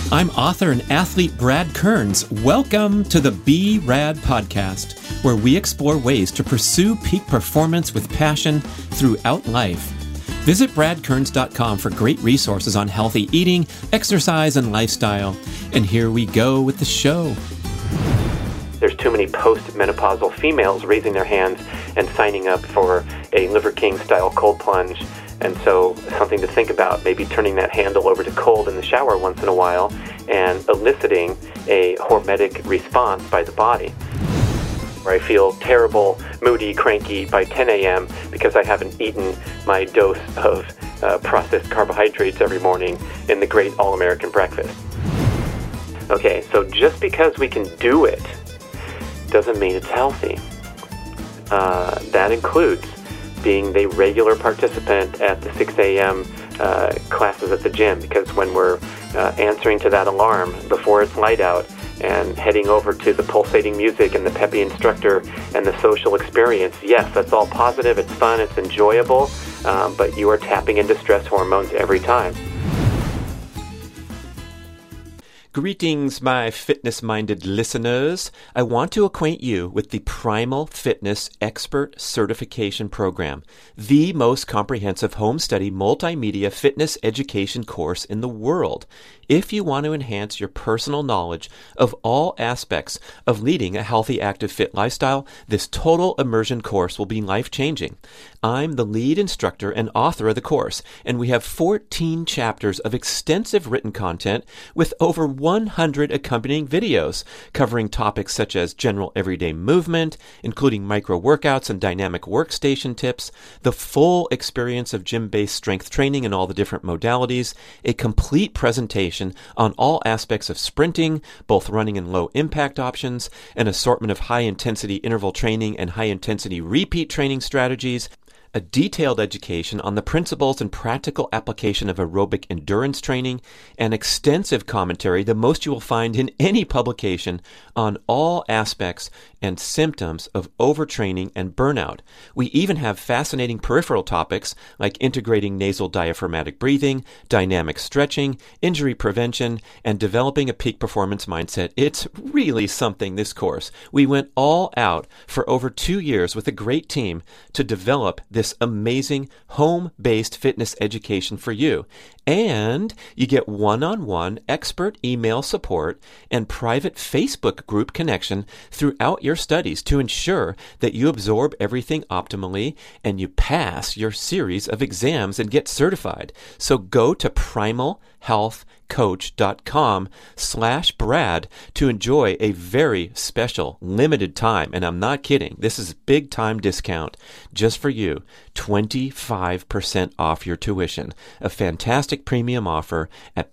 I'm author and athlete Brad Kearns. Welcome to the Be Rad podcast, where we explore ways to pursue peak performance with passion throughout life. Visit bradkearns.com for great resources on healthy eating, exercise, and lifestyle. And here we go with the show. There's too many post-menopausal females raising their hands and signing up for a Liver King-style cold plunge. And so something to think about, maybe turning that handle over to cold in the shower once in a while and eliciting a hormetic response by the body. Where I feel terrible, moody, cranky by 10 a.m. because I haven't eaten my dose of processed carbohydrates every morning in the great all-American breakfast. Okay, so just because we can do it doesn't mean it's healthy. That includes being the regular participant at the 6 a.m. Classes at the gym, because when we're answering to that alarm before it's light out and heading over to the pulsating music and the peppy instructor and the social experience, yes, that's all positive, it's fun, it's enjoyable, but you are tapping into stress hormones every time. Greetings, my fitness-minded listeners. I want to acquaint you with the Primal Fitness Expert Certification Program, the most comprehensive home study multimedia fitness education course in the world. If you want to enhance your personal knowledge of all aspects of leading a healthy, active, fit lifestyle, this total immersion course will be life-changing. I'm the lead instructor and author of the course, and we have 14 chapters of extensive written content with over 100 accompanying videos covering topics such as general everyday movement, including micro workouts and dynamic workstation tips, the full experience of gym-based strength training and all the different modalities, a complete presentation on all aspects of sprinting, both running and low impact options, an assortment of high intensity interval training and high intensity repeat training strategies, a detailed education on the principles and practical application of aerobic endurance training, and extensive commentary, the most you will find in any publication, on all aspects and symptoms of overtraining and burnout. We even have fascinating peripheral topics like integrating nasal diaphragmatic breathing, dynamic stretching, injury prevention, and developing a peak performance mindset. It's really something, this course. We went all out for over 2 years with a great team to develop this amazing home-based fitness education for you. And you get one-on-one expert email support and private Facebook group connection throughout your studies to ensure that you absorb everything optimally and you pass your series of exams and get certified. So go to primalhealthcoach.com/Brad to enjoy a very special limited time. And I'm not kidding. This is a big time discount just for you. 25% off your tuition. A fantastic premium offer at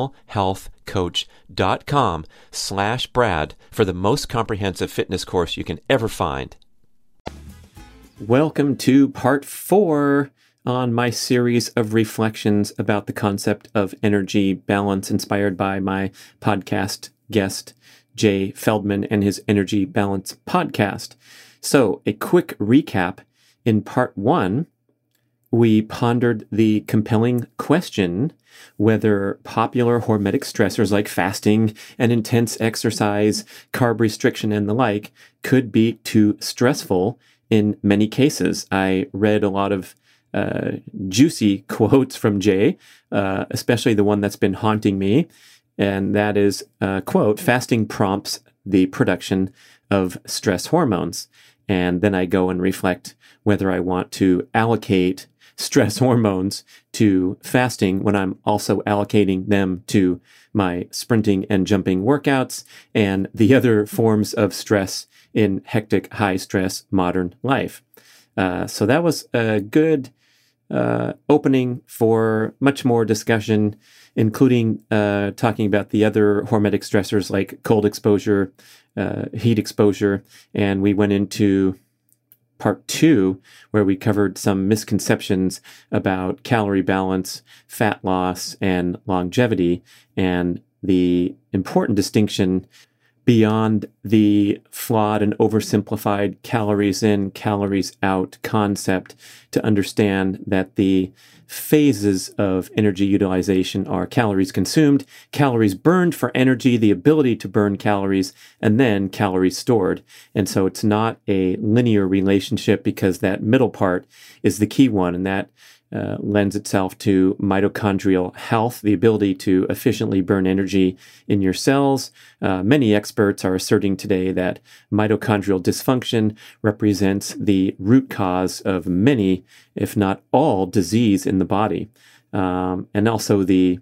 primalhealthcoach.com/Brad for the most comprehensive fitness course you can ever find. Welcome to part 4 on my series of reflections about the concept of energy balance, inspired by my podcast guest, Jay Feldman, and his Energy Balance podcast. So, a quick recap. In part 1, we pondered the compelling question whether popular hormetic stressors like fasting and intense exercise, carb restriction, and the like could be too stressful in many cases. I read a lot of juicy quotes from Jay, especially the one that's been haunting me, and that is, quote, "Fasting prompts the production of stress hormones." And then I go and reflect whether I want to allocate stress hormones to fasting when I'm also allocating them to my sprinting and jumping workouts and the other forms of stress in hectic, high-stress modern life. So that was a good opening for much more discussion, including talking about the other hormetic stressors like cold exposure, heat exposure, and we went into part 2, where we covered some misconceptions about calorie balance, fat loss, and longevity, and the important distinction beyond the flawed and oversimplified calories in, calories out concept to understand that the phases of energy utilization are calories consumed, calories burned for energy, the ability to burn calories, and then calories stored. And so it's not a linear relationship because that middle part is the key one, and that lends itself to mitochondrial health, the ability to efficiently burn energy in your cells. Many experts are asserting today that mitochondrial dysfunction represents the root cause of many, if not all, disease in the body. And also the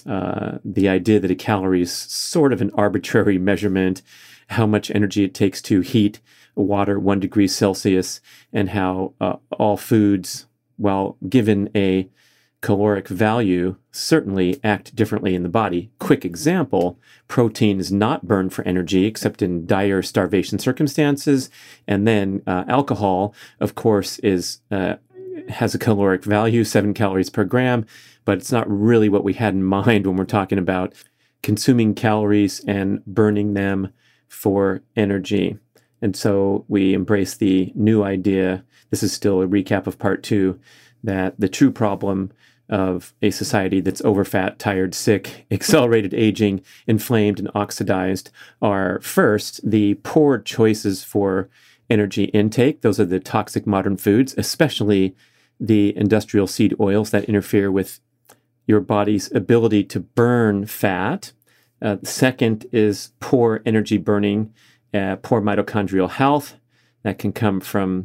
idea that a calorie is sort of an arbitrary measurement, how much energy it takes to heat water 1 degree Celsius, and how all foods, while given a caloric value, certainly act differently in the body. Quick example, protein is not burned for energy except in dire starvation circumstances. And then alcohol, of course, has a caloric value, 7 calories per gram, but it's not really what we had in mind when we're talking about consuming calories and burning them for energy. And so we embrace the new idea. This is still a recap of part 2, that the true problem of a society that's overfat, tired, sick, accelerated aging, inflamed, and oxidized are first the poor choices for energy intake. Those are the toxic modern foods, especially the industrial seed oils that interfere with your body's ability to burn fat. Second is poor energy burning, poor mitochondrial health. That can come from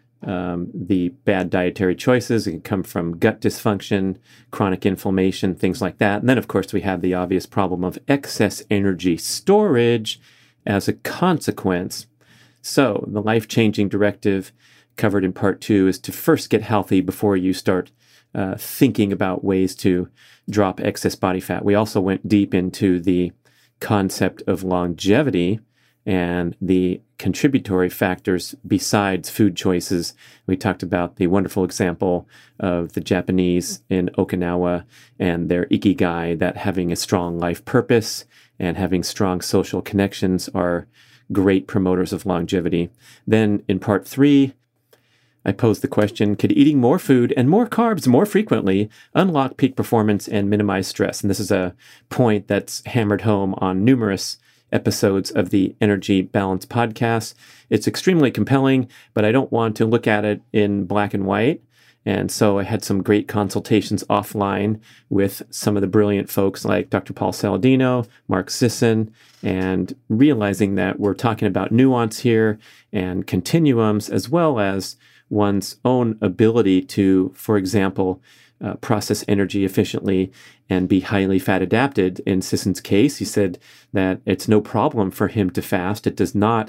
the bad dietary choices. It can come from gut dysfunction, chronic inflammation, things like that. And then, of course, we have the obvious problem of excess energy storage as a consequence. So the life-changing directive covered in part 2 is to first get healthy before you start thinking about ways to drop excess body fat. We also went deep into the concept of longevity and the contributory factors besides food choices. We talked about the wonderful example of the Japanese in Okinawa and their ikigai, that having a strong life purpose and having strong social connections are great promoters of longevity. Then in part 3, I posed the question, could eating more food and more carbs more frequently unlock peak performance and minimize stress? And this is a point that's hammered home on numerous episodes of the Energy Balance podcast. It's extremely compelling, but I don't want to look at it in black and white. And so I had some great consultations offline with some of the brilliant folks like Dr. Paul Saladino, Mark Sisson, and realizing that we're talking about nuance here and continuums, as well as one's own ability to, for example, process energy efficiently and be highly fat adapted. In Sisson's case, he said that it's no problem for him to fast. It does not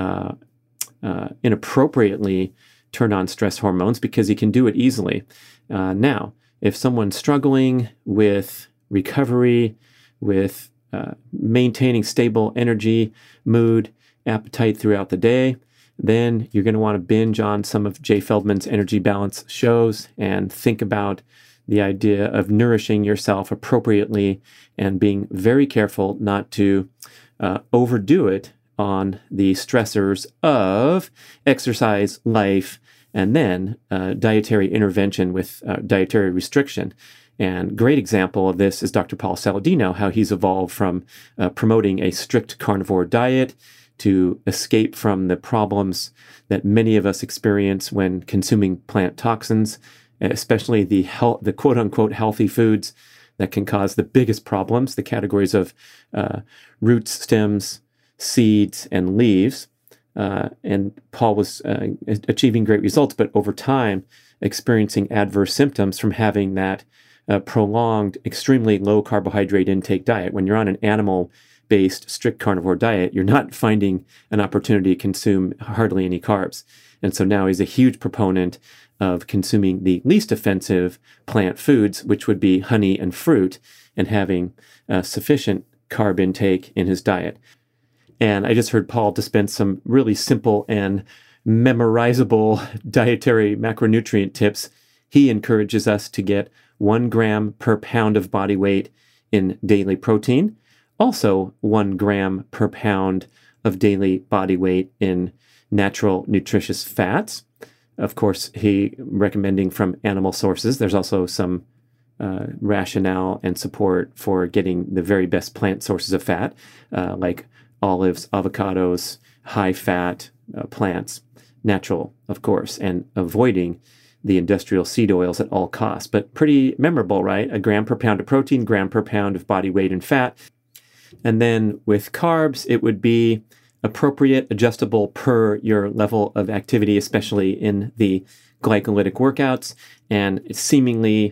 inappropriately turn on stress hormones because he can do it easily. Now, if someone's struggling with recovery, with maintaining stable energy, mood, appetite throughout the day, then you're going to want to binge on some of Jay Feldman's Energy Balance shows and think about the idea of nourishing yourself appropriately and being very careful not to overdo it on the stressors of exercise, life, and then dietary intervention with dietary restriction. And great example of this is Dr. Paul Saladino, how he's evolved from promoting a strict carnivore diet to escape from the problems that many of us experience when consuming plant toxins, especially the quote-unquote healthy foods that can cause the biggest problems, the categories of roots, stems, seeds, and leaves. And Paul was achieving great results, but over time experiencing adverse symptoms from having that prolonged, extremely low carbohydrate intake diet. When you're on an animal-based strict carnivore diet, you're not finding an opportunity to consume hardly any carbs. And so now he's a huge proponent of consuming the least offensive plant foods, which would be honey and fruit, and having sufficient carb intake in his diet. And I just heard Paul dispense some really simple and memorizable dietary macronutrient tips. He encourages us to get 1 gram per pound of body weight in daily protein, also 1 gram per pound of daily body weight in natural nutritious fats. Of course, he recommending from animal sources. There's also some rationale and support for getting the very best plant sources of fat, like olives, avocados, high-fat plants, natural, of course, and avoiding the industrial seed oils at all costs. But pretty memorable, right? 1 gram per pound of protein, gram per pound of body weight in fat. And then with carbs, it would be appropriate, adjustable per your level of activity, especially in the glycolytic workouts, and seemingly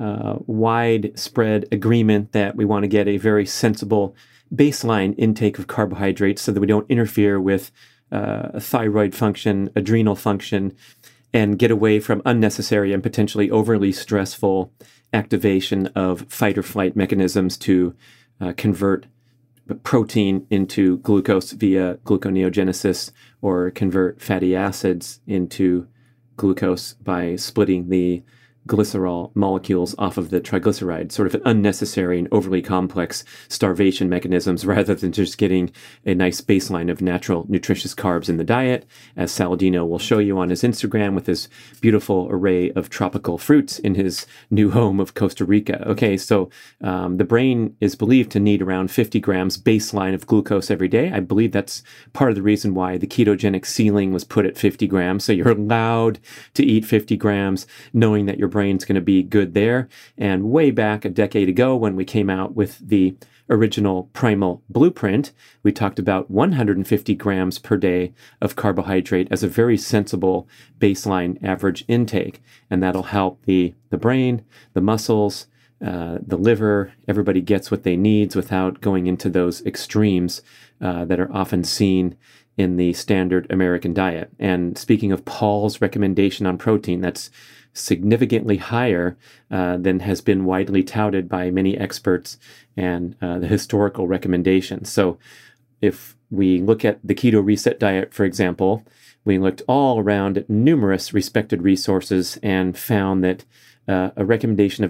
widespread agreement that we want to get a very sensible baseline intake of carbohydrates so that we don't interfere with thyroid function, adrenal function, and get away from unnecessary and potentially overly stressful activation of fight or flight mechanisms to convert protein into glucose via gluconeogenesis, or convert fatty acids into glucose by splitting the glycerol molecules off of the triglyceride, sort of an unnecessary and overly complex starvation mechanisms rather than just getting a nice baseline of natural nutritious carbs in the diet, as Saladino will show you on his Instagram with his beautiful array of tropical fruits in his new home of Costa Rica. Okay, so the brain is believed to need around 50 grams baseline of glucose every day. I believe that's part of the reason why the ketogenic ceiling was put at 50 grams. So you're allowed to eat 50 grams, knowing that your brain's going to be good there. And way back a decade ago, when we came out with the original Primal Blueprint, we talked about 150 grams per day of carbohydrate as a very sensible baseline average intake. And that'll help the brain, the muscles, the liver. Everybody gets what they need without going into those extremes that are often seen in the standard American diet. And speaking of Paul's recommendation on protein, that's significantly higher than has been widely touted by many experts and the historical recommendations. So if we look at the Keto Reset diet, for example, we looked all around at numerous respected resources and found that a recommendation of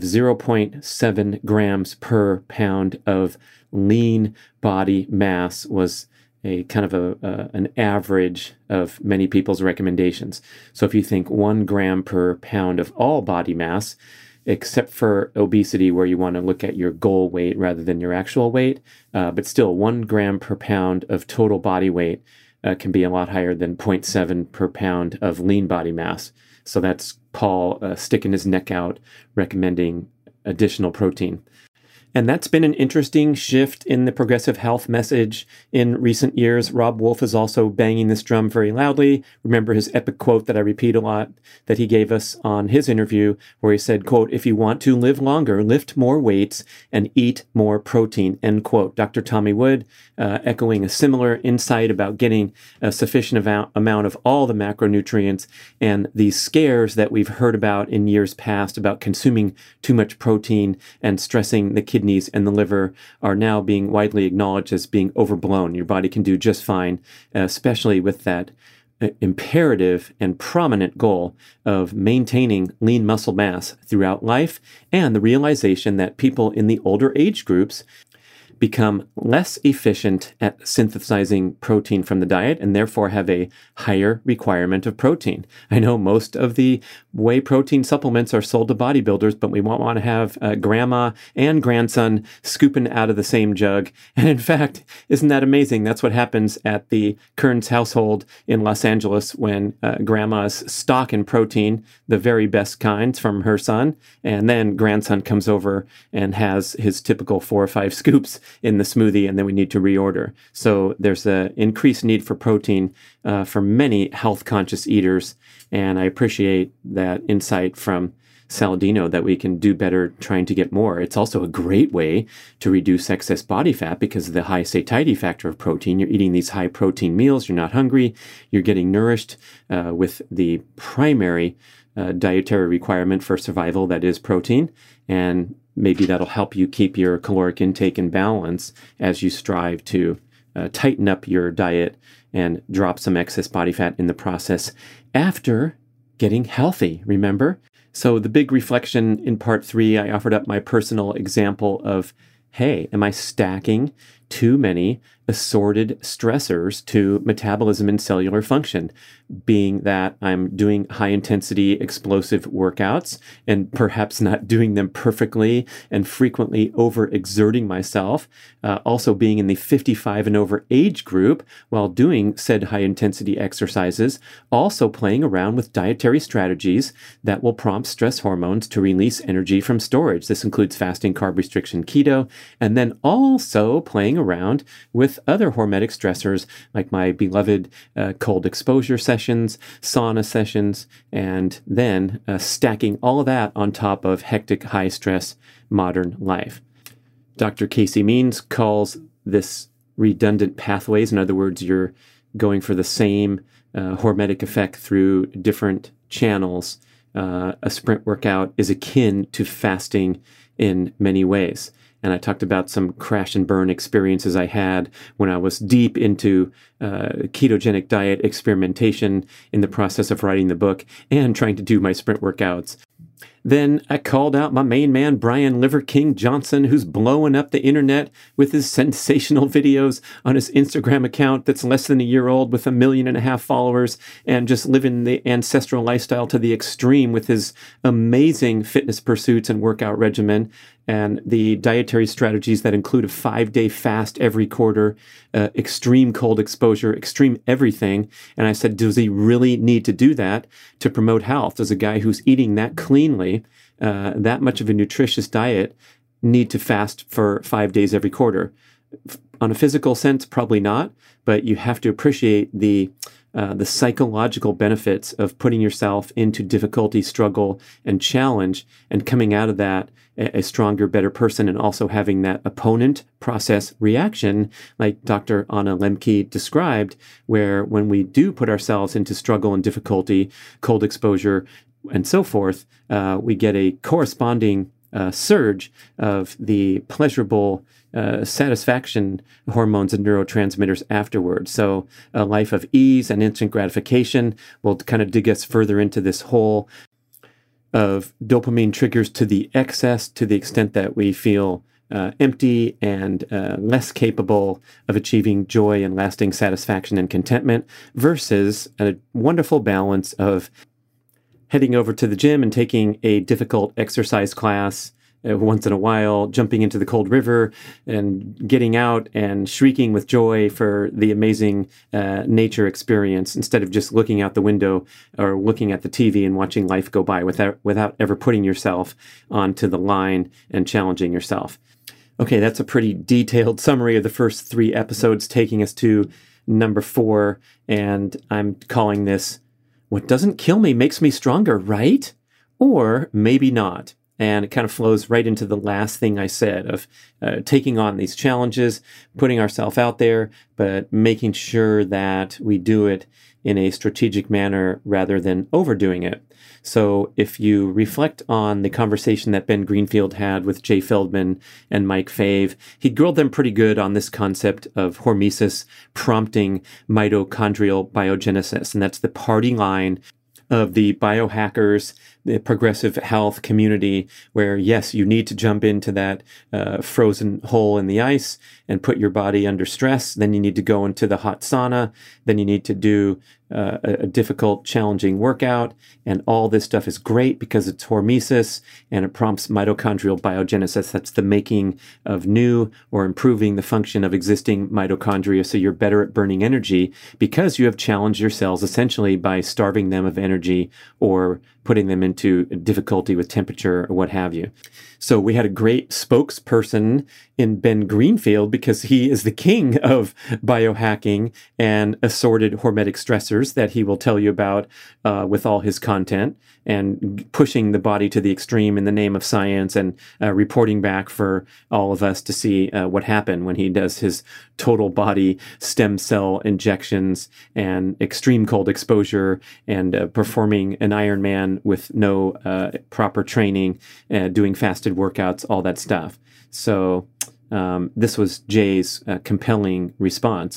0.7 grams per pound of lean body mass was a kind of an average of many people's recommendations. So if you think 1 gram per pound of all body mass, except for obesity where you want to look at your goal weight rather than your actual weight, but still 1 gram per pound of total body weight can be a lot higher than 0.7 per pound of lean body mass. So that's Paul sticking his neck out, recommending additional protein. And that's been an interesting shift in the progressive health message in recent years. Rob Wolf is also banging this drum very loudly. Remember his epic quote that I repeat a lot that he gave us on his interview, where he said, quote, "If you want to live longer, lift more weights and eat more protein," end quote. Dr. Tommy Wood echoing a similar insight about getting a sufficient amount of all the macronutrients, and these scares that we've heard about in years past about consuming too much protein and stressing the kidneys and the liver are now being widely acknowledged as being overblown. Your body can do just fine, especially with that imperative and prominent goal of maintaining lean muscle mass throughout life, and the realization that people in the older age groups become less efficient at synthesizing protein from the diet and therefore have a higher requirement of protein. I know most of the whey protein supplements are sold to bodybuilders, but we won't want to have grandma and grandson scooping out of the same jug. And in fact, isn't that amazing? That's what happens at the Kearns household in Los Angeles when grandma's stocking protein, the very best kinds from her son, and then grandson comes over and has his typical 4 or 5 scoops in the smoothie, and then we need to reorder. So there's an increased need for protein for many health-conscious eaters, and I appreciate that insight from Saladino that we can do better trying to get more. It's also a great way to reduce excess body fat because of the high satiety factor of protein. You're eating these high-protein meals, you're not hungry, you're getting nourished with the primary dietary requirement for survival, that is protein, and maybe that'll help you keep your caloric intake in balance as you strive to tighten up your diet and drop some excess body fat in the process after getting healthy, remember? So the big reflection in part 3, I offered up my personal example of, hey, am I stacking too many assorted stressors to metabolism and cellular function, being that I'm doing high intensity explosive workouts and perhaps not doing them perfectly and frequently overexerting myself, also being in the 55 and over age group while doing said high intensity exercises, also playing around with dietary strategies that will prompt stress hormones to release energy from storage. This includes fasting, carb restriction, keto, and then also playing around with other hormetic stressors like my beloved cold exposure sessions, sauna sessions, and then stacking all of that on top of hectic, high-stress modern life. Dr. Casey Means calls this redundant pathways. In other words, you're going for the same hormetic effect through different channels. A sprint workout is akin to fasting in many ways. And I talked about some crash and burn experiences I had when I was deep into ketogenic diet experimentation in the process of writing the book and trying to do my sprint workouts. Then I called out my main man, Brian Liver King Johnson, who's blowing up the internet with his sensational videos on his Instagram account that's less than a year old with 1.5 million followers and just living the ancestral lifestyle to the extreme with his amazing fitness pursuits and workout regimen and the dietary strategies that include a 5-day fast every quarter, extreme cold exposure, extreme everything. And I said, does he really need to do that to promote health? Does a guy who's eating that cleanly, that much of a nutritious diet, need to fast for 5 days every quarter? On a physical sense, probably not, but you have to appreciate the psychological benefits of putting yourself into difficulty, struggle, and challenge, and coming out of that a stronger, better person, and also having that opponent process reaction, like Dr. Anna Lembke described, where when we do put ourselves into struggle and difficulty, cold exposure, and so forth, we get a corresponding surge of the pleasurable satisfaction hormones and neurotransmitters afterwards. So a life of ease and instant gratification will kind of dig us further into this hole of dopamine triggers to the excess, to the extent that we feel empty and less capable of achieving joy and lasting satisfaction and contentment, versus a wonderful balance of heading over to the gym and taking a difficult exercise class once in a while, jumping into the cold river and getting out and shrieking with joy for the amazing nature experience, instead of just looking out the window or looking at the TV and watching life go by without ever putting yourself onto the line and challenging yourself. Okay, that's a pretty detailed summary of the first 3 episodes, taking us to number 4, and I'm calling this, "What doesn't kill me makes me stronger, right? Or maybe not." And it kind of flows right into the last thing I said of taking on these challenges, putting ourselves out there, but making sure that we do it in a strategic manner rather than overdoing it. So if you reflect on the conversation that Ben Greenfield had with Jay Feldman and Mike Fave, he grilled them pretty good on this concept of hormesis prompting mitochondrial biogenesis. And that's the party line of the biohackers, the progressive health community, where, yes, you need to jump into that frozen hole in the ice and put your body under stress. Then you need to go into the hot sauna. Then you need to do a difficult, challenging workout. And all this stuff is great because it's hormesis and it prompts mitochondrial biogenesis. That's the making of new or improving the function of existing mitochondria, so you're better at burning energy because you have challenged your cells essentially by starving them of energy or putting them into difficulty with temperature or what have you. So we had a great spokesperson in Ben Greenfield because he is the king of biohacking and assorted hormetic stressors that he will tell you about with all his content, and pushing the body to the extreme in the name of science, and reporting back for all of us to see what happened when he does his total body stem cell injections and extreme cold exposure and performing an Ironman with no proper training, doing fasted workouts, all that stuff. So this was Jay's compelling response.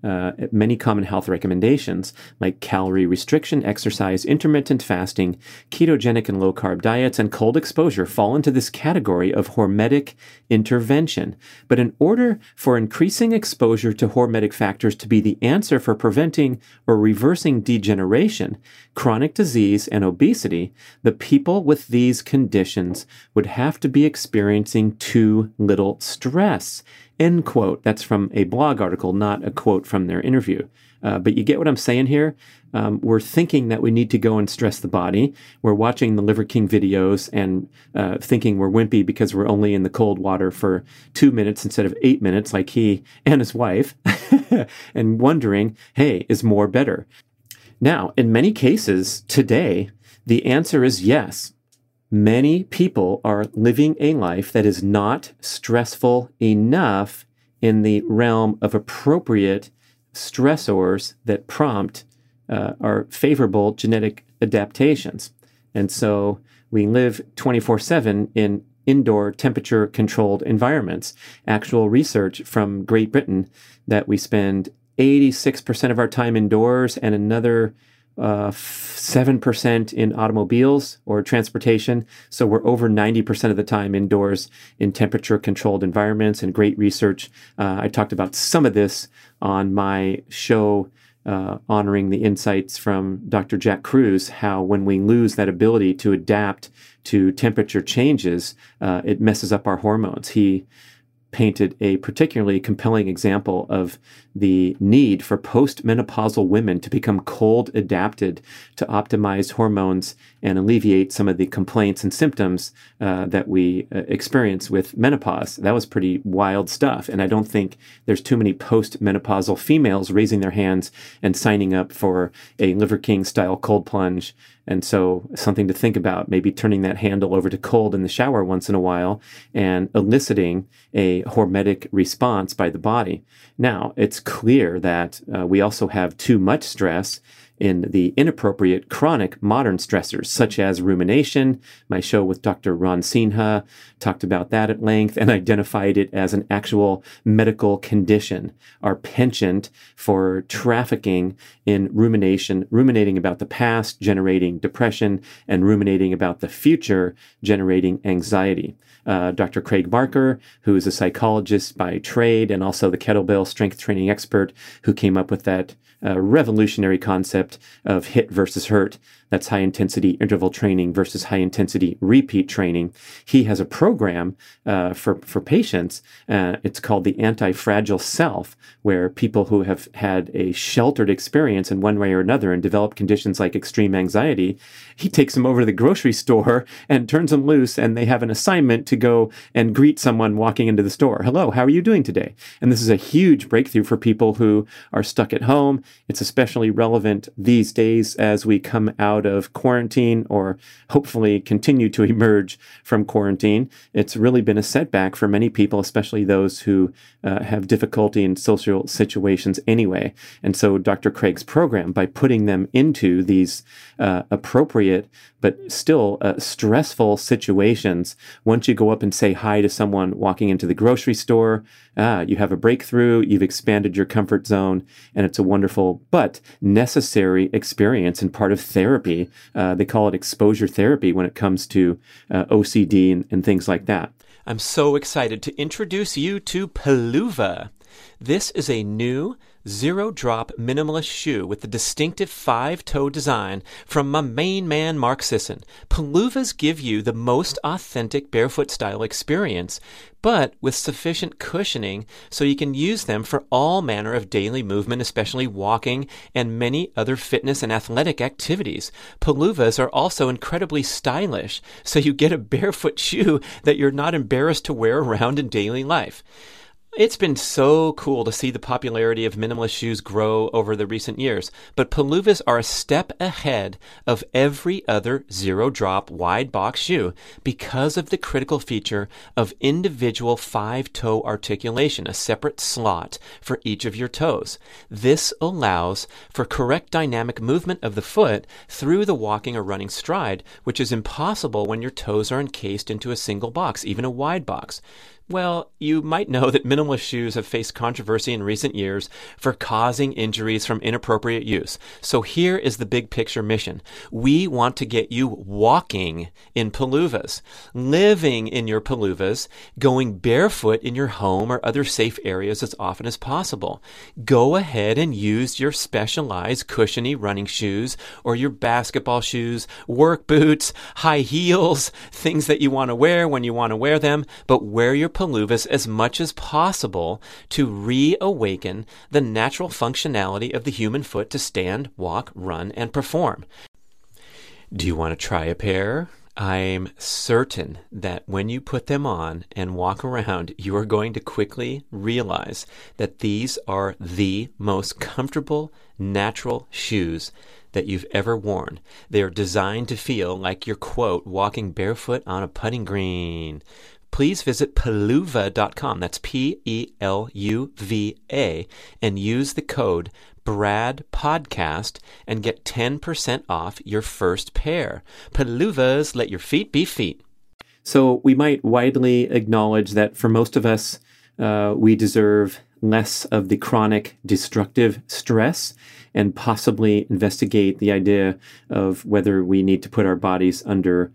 many common health recommendations like calorie restriction, exercise, intermittent fasting, ketogenic and low-carb diets, and cold exposure fall into this category of hormetic intervention. But in order for increasing exposure to hormetic factors to be the answer for preventing or reversing degeneration, chronic disease, and obesity, the people with these conditions would have to be experiencing too little stress. End quote. That's from a blog article, not a quote from their interview. But you get what I'm saying here? We're thinking that we need to go and stress the body. We're watching the Liver King videos and thinking we're wimpy because we're only in the cold water for 2 minutes instead of 8 minutes like he and his wife, and wondering, hey, is more better? Now, in many cases today, the answer is yes. Many people are living a life that is not stressful enough in the realm of appropriate stressors that prompt our favorable genetic adaptations. And so we live 24/7 in indoor temperature-controlled environments. Actual research from Great Britain that we spend 86% of our time indoors and another 7% in automobiles or transportation. So we're over 90% of the time indoors in temperature-controlled environments, and great research. I talked about some of this on my show honoring the insights from Dr. Jack Kruse, how when we lose that ability to adapt to temperature changes, it messes up our hormones. He painted a particularly compelling example of the need for postmenopausal women to become cold adapted to optimize hormones and alleviate some of the complaints and symptoms that we experience with menopause. That was pretty wild stuff. And I don't think there's too many postmenopausal females raising their hands and signing up for a Liver King style cold plunge. And so something to think about, maybe turning that handle over to cold in the shower once in a while and eliciting a hormetic response by the body. Now, it's clear that we also have too much stress in the inappropriate chronic modern stressors, such as rumination. My show with Dr. Ron Sinha talked about that at length and identified it as an actual medical condition. Our penchant for trafficking in rumination, ruminating about the past, generating depression, and ruminating about the future, generating anxiety. Dr. Craig Barker, who is a psychologist by trade and also the kettlebell strength training expert who came up with that revolutionary concept of HIIT versus HURT. That's high intensity interval training versus high intensity repeat training. He has a program for patients. It's called the Anti-Fragile Self, where people who have had a sheltered experience in one way or another and developed conditions like extreme anxiety, he takes them over to the grocery store and turns them loose, and they have an assignment to go and greet someone walking into the store. Hello, how are you doing today? And this is a huge breakthrough for people who are stuck at home. It's especially relevant these days as we come out of quarantine, or hopefully continue to emerge from quarantine. It's really been a setback for many people, especially those who have difficulty in social situations anyway. And so Dr. Craig's program, by putting them into these appropriate but still stressful situations, once you go up and say hi to someone walking into the grocery store, you have a breakthrough, you've expanded your comfort zone, and it's a wonderful but necessary experience and part of therapy. They call it exposure therapy when it comes to OCD and things like that. I'm so excited to introduce you to Peluva. This is a new zero-drop minimalist shoe with the distinctive 5-toe design from my main man, Mark Sisson. Peluvas give you the most authentic barefoot style experience, but with sufficient cushioning so you can use them for all manner of daily movement, especially walking and many other fitness and athletic activities. Peluvas are also incredibly stylish, so you get a barefoot shoe that you're not embarrassed to wear around in daily life. It's been so cool to see the popularity of minimalist shoes grow over the recent years, but Peluvas are a step ahead of every other zero-drop wide box shoe because of the critical feature of individual 5-toe articulation, a separate slot for each of your toes. This allows for correct dynamic movement of the foot through the walking or running stride, which is impossible when your toes are encased into a single box, even a wide box. Well, you might know that minimalist shoes have faced controversy in recent years for causing injuries from inappropriate use. So here is the big picture mission. We want to get you walking in paluvas, living in your paluvas, going barefoot in your home or other safe areas as often as possible. Go ahead and use your specialized cushiony running shoes or your basketball shoes, work boots, high heels, things that you want to wear when you want to wear them, but wear your paluvas as much as possible to reawaken the natural functionality of the human foot to stand, walk, run, and perform. Do you want to try a pair? I'm certain that when you put them on and walk around, you are going to quickly realize that these are the most comfortable, natural shoes that you've ever worn. They are designed to feel like you're, quote, walking barefoot on a putting green. Please visit Peluva.com, that's Peluva, and use the code BRADPODCAST and get 10% off your first pair. Peluvas, let your feet be feet. So we might widely acknowledge that for most of us, we deserve less of the chronic destructive stress and possibly investigate the idea of whether we need to put our bodies under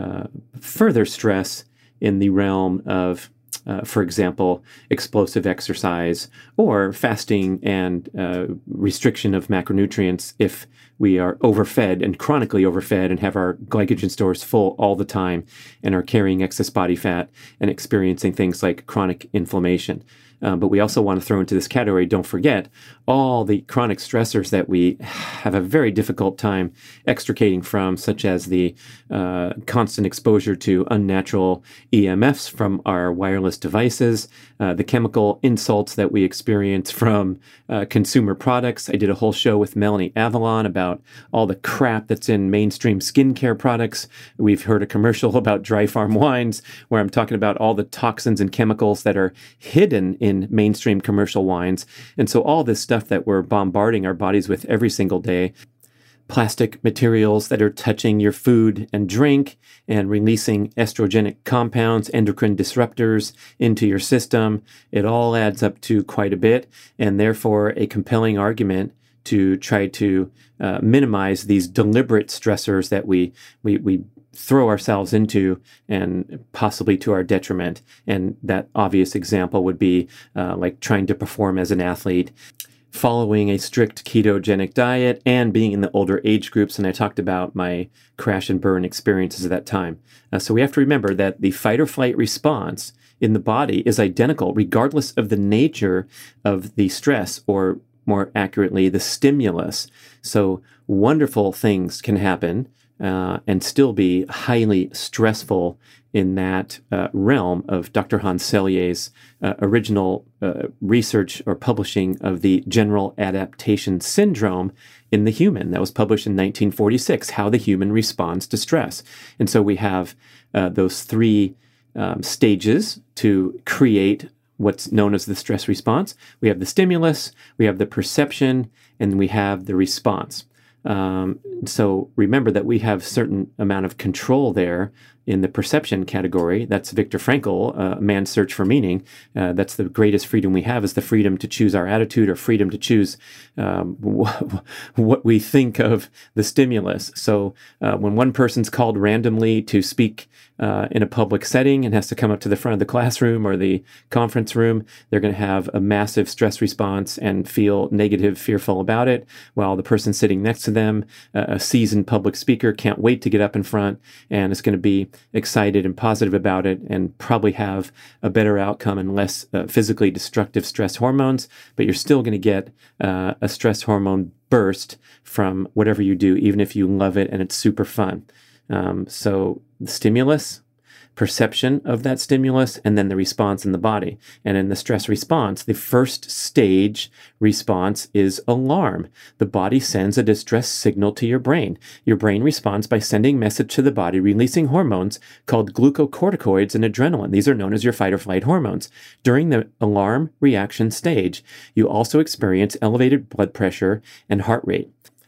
further stress in the realm of, for example, explosive exercise or fasting and restriction of macronutrients if we are overfed and chronically overfed and have our glycogen stores full all the time and are carrying excess body fat and experiencing things like chronic inflammation. But we also want to throw into this category, don't forget, all the chronic stressors that we have a very difficult time extricating from, such as the constant exposure to unnatural EMFs from our wireless devices, the chemical insults that we experience from consumer products. I did a whole show with Melanie Avalon about all the crap that's in mainstream skincare products. We've heard a commercial about Dry Farm wines where I'm talking about all the toxins and chemicals that are hidden in mainstream commercial wines. And so all this stuff that we're bombarding our bodies with every single day, plastic materials that are touching your food and drink and releasing estrogenic compounds, endocrine disruptors into your system, it all adds up to quite a bit, and therefore a compelling argument to try to minimize these deliberate stressors that we throw ourselves into, and possibly to our detriment. And that obvious example would be like trying to perform as an athlete, following a strict ketogenic diet, and being in the older age groups. And I talked about my crash and burn experiences at that time. So we have to remember that the fight or flight response in the body is identical regardless of the nature of the stress, or more accurately, the stimulus. So wonderful things can happen and still be highly stressful in that realm of Dr. Hans Selye's original research or publishing of the general adaptation syndrome in the human. That was published in 1946, How the Human Responds to Stress. And so we have those three stages to create what's known as the stress response. We have the stimulus, we have the perception, and we have the response. So remember that we have a certain amount of control there in the perception category. That's Viktor Frankl, Man's Search for Meaning. That's the greatest freedom we have, is the freedom to choose our attitude, or freedom to choose what we think of the stimulus. So when one person's called randomly to speak in a public setting and has to come up to the front of the classroom or the conference room, they're going to have a massive stress response and feel negative, fearful about it, while the person sitting next to them, a seasoned public speaker, can't wait to get up in front and is going to be excited and positive about it and probably have a better outcome and less physically destructive stress hormones. But you're still going to get a stress hormone burst from whatever you do, even if you love it and it's super fun. So the stimulus, perception of that stimulus, and then the response in the body. And in the stress response, the first stage response is alarm. The body sends a distress signal to your brain. Your brain responds by sending message to the body, releasing hormones called glucocorticoids and adrenaline. These are known as your fight or flight hormones. During the alarm reaction stage, you also experience elevated blood pressure and heart rate.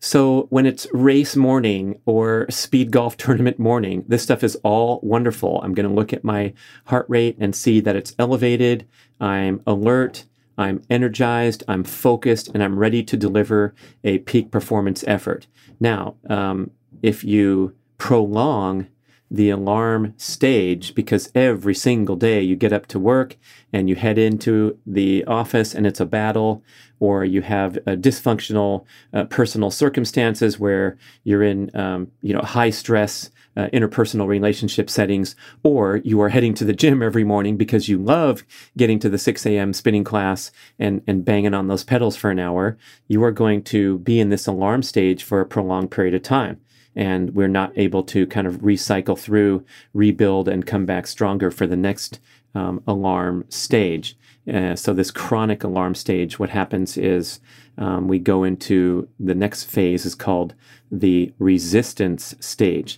So when it's race morning or speed golf tournament morning, this stuff is all wonderful. I'm going to look at my heart rate and see that it's elevated. I'm alert. I'm energized. I'm focused, and I'm ready to deliver a peak performance effort. Now, if you prolong the alarm stage, because every single day you get up to work and you head into the office and it's a battle, or you have dysfunctional personal circumstances where you're in high stress interpersonal relationship settings, or you are heading to the gym every morning because you love getting to the 6 a.m. spinning class and banging on those pedals for an hour, you are going to be in this alarm stage for a prolonged period of time. And we're not able to kind of recycle through, rebuild, and come back stronger for the next alarm stage. So this chronic alarm stage, what happens is we go into the next phase is called the resistance stage.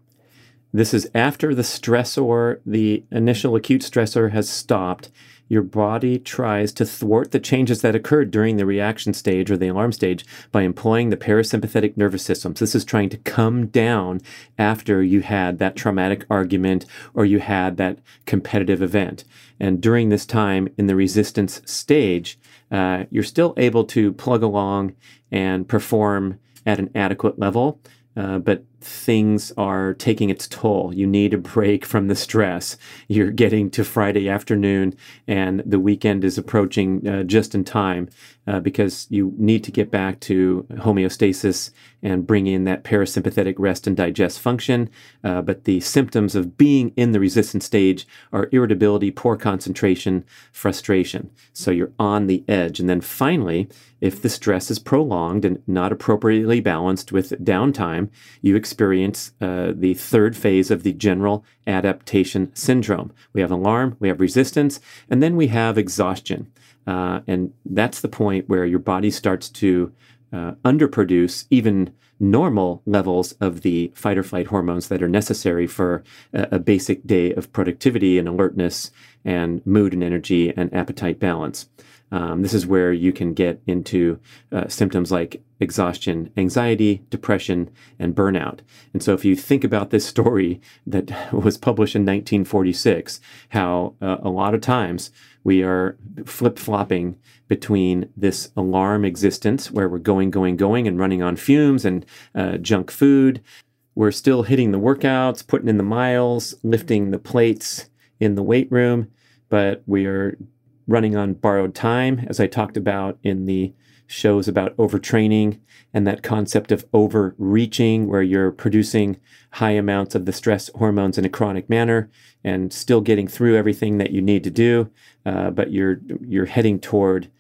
This is after the stressor, the initial acute stressor has stopped. Your body tries to thwart the changes that occurred during the reaction stage or the alarm stage by employing the parasympathetic nervous system. So this is trying to come down after you had that traumatic argument or you had that competitive event. And during this time in the resistance stage, you're still able to plug along and perform at an adequate level. But things are taking its toll. You need a break from the stress. You're getting to Friday afternoon and the weekend is approaching just in time because you need to get back to homeostasis and bring in that parasympathetic rest and digest function. But the symptoms of being in the resistance stage are irritability, poor concentration, frustration. So you're on the edge. And then finally, if the stress is prolonged and not appropriately balanced with downtime, you experience the third phase of the general adaptation syndrome. We have alarm, we have resistance, and then we have exhaustion. And that's the point where your body starts to underproduce even normal levels of the fight or flight hormones that are necessary for a basic day of productivity and alertness and mood and energy and appetite balance. This is where you can get into symptoms like exhaustion, anxiety, depression, and burnout. And so if you think about this story that was published in 1946, how a lot of times we are flip-flopping between this alarm existence where we're going and running on fumes and junk food. We're still hitting the workouts, putting in the miles, lifting the plates in the weight room, but we are running on borrowed time, as I talked about in the shows about overtraining and that concept of overreaching, where you're producing high amounts of the stress hormones in a chronic manner and still getting through everything that you need to do, but you're heading toward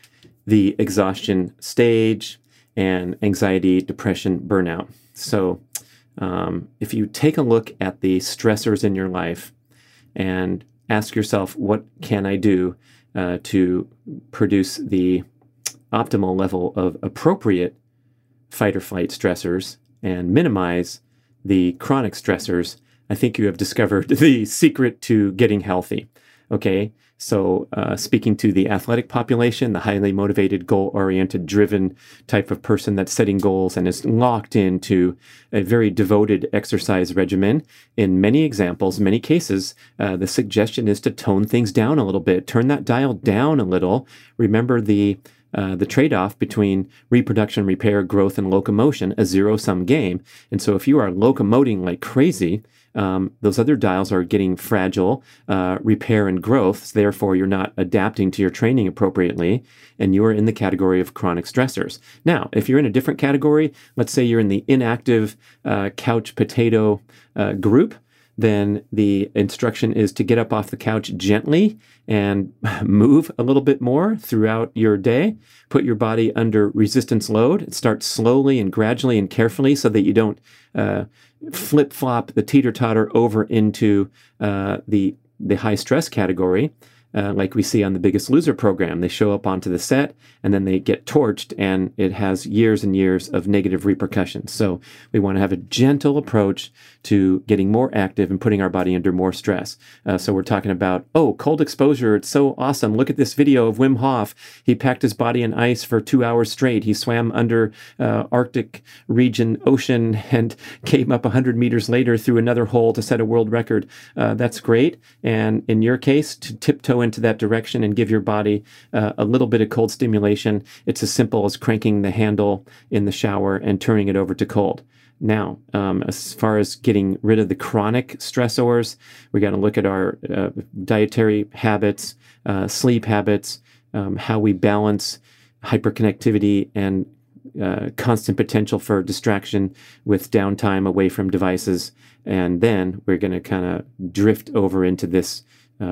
the exhaustion stage and anxiety, depression, burnout. So if you take a look at the stressors in your life and ask yourself, what can I do to produce the optimal level of appropriate fight or flight stressors and minimize the chronic stressors, I think you have discovered the secret to getting healthy. Okay, so speaking to the athletic population, the highly motivated, goal-oriented, driven type of person that's setting goals and is locked into a very devoted exercise regimen, in many examples, many cases, the suggestion is to tone things down a little bit, turn that dial down a little. Remember the trade-off between reproduction, repair, growth, and locomotion, a zero-sum game. And so if you are locomoting like crazy, those other dials are getting fragile, repair and growth. So therefore, you're not adapting to your training appropriately, and you are in the category of chronic stressors. Now, if you're in a different category, let's say you're in the inactive couch potato group, then the instruction is to get up off the couch gently and move a little bit more throughout your day. Put your body under resistance load. Start slowly and gradually and carefully so that you don't flip-flop the teeter-totter over into the high stress category. like we see on The Biggest Loser program. They show up onto the set and then they get torched, and it has years and years of negative repercussions. So we want to have a gentle approach to getting more active and putting our body under more stress. So we're talking about, cold exposure. It's so awesome. Look at this video of Wim Hof. He packed his body in ice for 2 hours straight. He swam under Arctic region ocean and came up 100 meters later through another hole to set a world record. That's great. And in your case, to tiptoe into that direction and give your body a little bit of cold stimulation, it's as simple as cranking the handle in the shower and turning it over to cold. Now, as far as getting rid of the chronic stressors, we got to look at our dietary habits, sleep habits, how we balance hyperconnectivity and constant potential for distraction with downtime away from devices. And then we're going to kind of drift over into this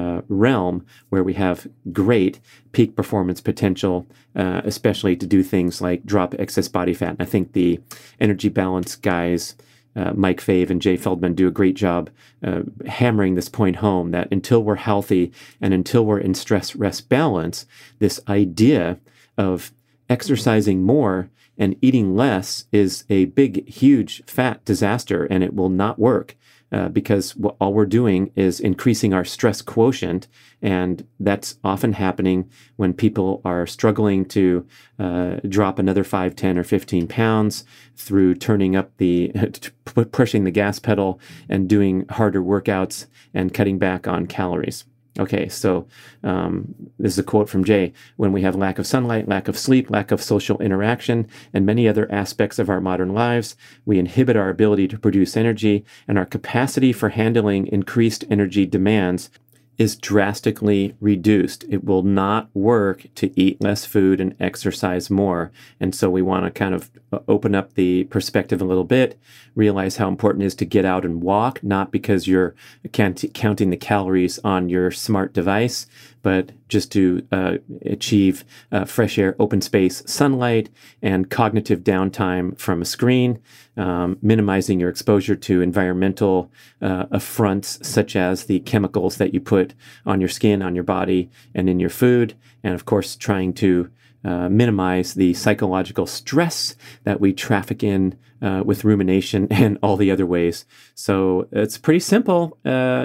realm where we have great peak performance potential, especially to do things like drop excess body fat. And I think the Energy Balance guys, Mike Fave and Jay Feldman, do a great job hammering this point home, that until we're healthy and until we're in stress-rest balance, this idea of exercising more and eating less is a big, huge, fat disaster, and it will not work. Because all we're doing is increasing our stress quotient, and that's often happening when people are struggling to drop another 5, 10, or 15 pounds through turning up pushing the gas pedal and doing harder workouts and cutting back on calories. Okay, so this is a quote from Jay. When we have lack of sunlight, lack of sleep, lack of social interaction, and many other aspects of our modern lives, we inhibit our ability to produce energy, and our capacity for handling increased energy demands is drastically reduced. It will not work to eat less food and exercise more. And so we want to kind of open up the perspective a little bit, realize how important it is to get out and walk, not because you're counting the calories on your smart device, but just to achieve fresh air, open space, sunlight, and cognitive downtime from a screen, minimizing your exposure to environmental affronts such as the chemicals that you put on your skin, on your body, and in your food, and of course trying to minimize the psychological stress that we traffic in with rumination and all the other ways. So it's pretty simple.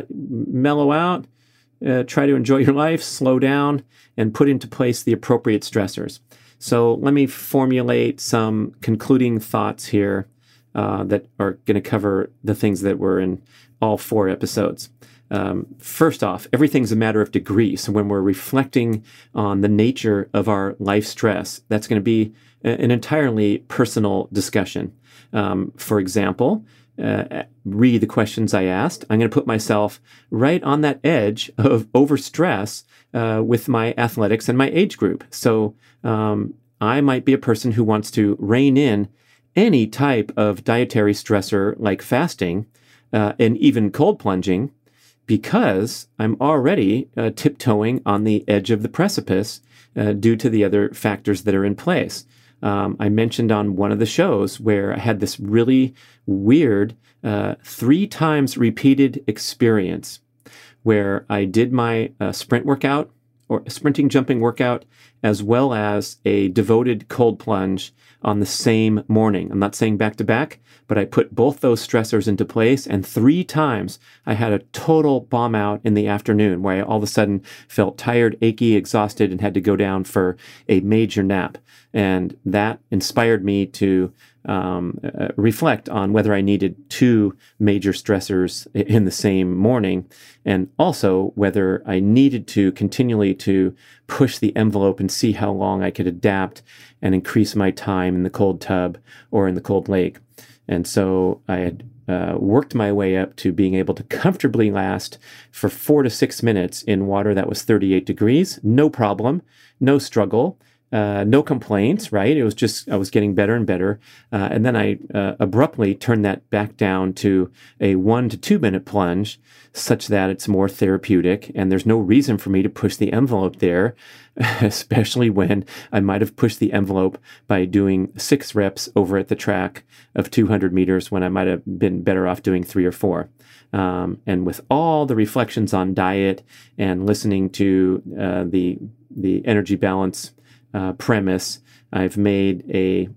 Mellow out. Try to enjoy your life, slow down, and put into place the appropriate stressors. So let me formulate some concluding thoughts here that are going to cover the things that were in all 4 episodes. First off, everything's a matter of degree. So when we're reflecting on the nature of our life stress, that's going to be an entirely personal discussion. For example, read the questions I asked. I'm going to put myself right on that edge of overstress with my athletics and my age group. So I might be a person who wants to rein in any type of dietary stressor like fasting and even cold plunging, because I'm already tiptoeing on the edge of the precipice due to the other factors that are in place. I mentioned on one of the shows where I had this really weird 3 times repeated experience where I did my sprint workout or sprinting jumping workout as well as a devoted cold plunge on the same morning. I'm not saying back to back, but I put both those stressors into place, and 3 times I had a total bomb out in the afternoon where I all of a sudden felt tired, achy, exhausted, and had to go down for a major nap. And that inspired me to reflect on whether I needed 2 major stressors in the same morning, and also whether I needed to continually to push the envelope and see how long I could adapt and increase my time in the cold tub or in the cold lake. And so I had worked my way up to being able to comfortably last for 4 to 6 minutes in water that was 38 degrees, no problem, no struggle. no complaints, right? It was just, I was getting better and better. And then I abruptly turned that back down to a 1 to 2 minute plunge such that it's more therapeutic. And there's no reason for me to push the envelope there, especially when I might have pushed the envelope by doing 6 reps over at the track of 200 meters when I might have been better off doing 3 or 4. And with all the reflections on diet and listening to the energy balance premise, I've made a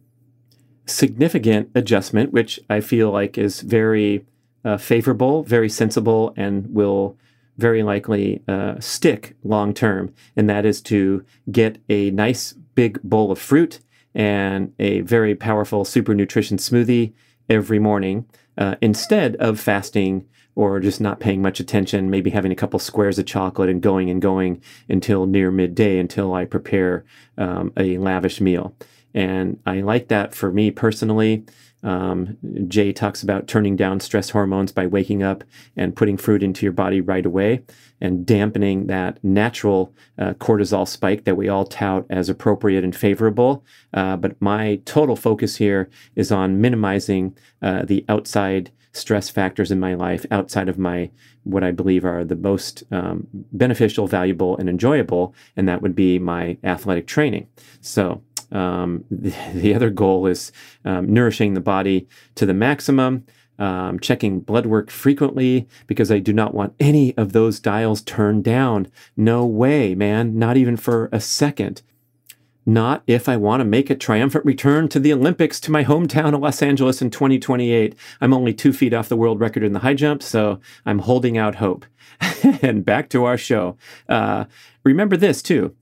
significant adjustment, which I feel like is very favorable, very sensible, and will very likely stick long term. And that is to get a nice big bowl of fruit and a very powerful super nutrition smoothie every morning instead of fasting or just not paying much attention, maybe having a couple squares of chocolate and going until near midday until I prepare a lavish meal. And I like that for me personally. Jay talks about turning down stress hormones by waking up and putting fruit into your body right away and dampening that natural cortisol spike that we all tout as appropriate and favorable. But my total focus here is on minimizing the outside stress factors in my life outside of what I believe are the most beneficial, valuable, and enjoyable, and that would be my athletic training. So the other goal is nourishing the body to the maximum, checking blood work frequently because I do not want any of those dials turned down. No way, man, not even for a second. Not if I want to make a triumphant return to the Olympics to my hometown of Los Angeles in 2028. I'm only 2 feet off the world record in the high jump, so I'm holding out hope. And back to our show. Remember this, too.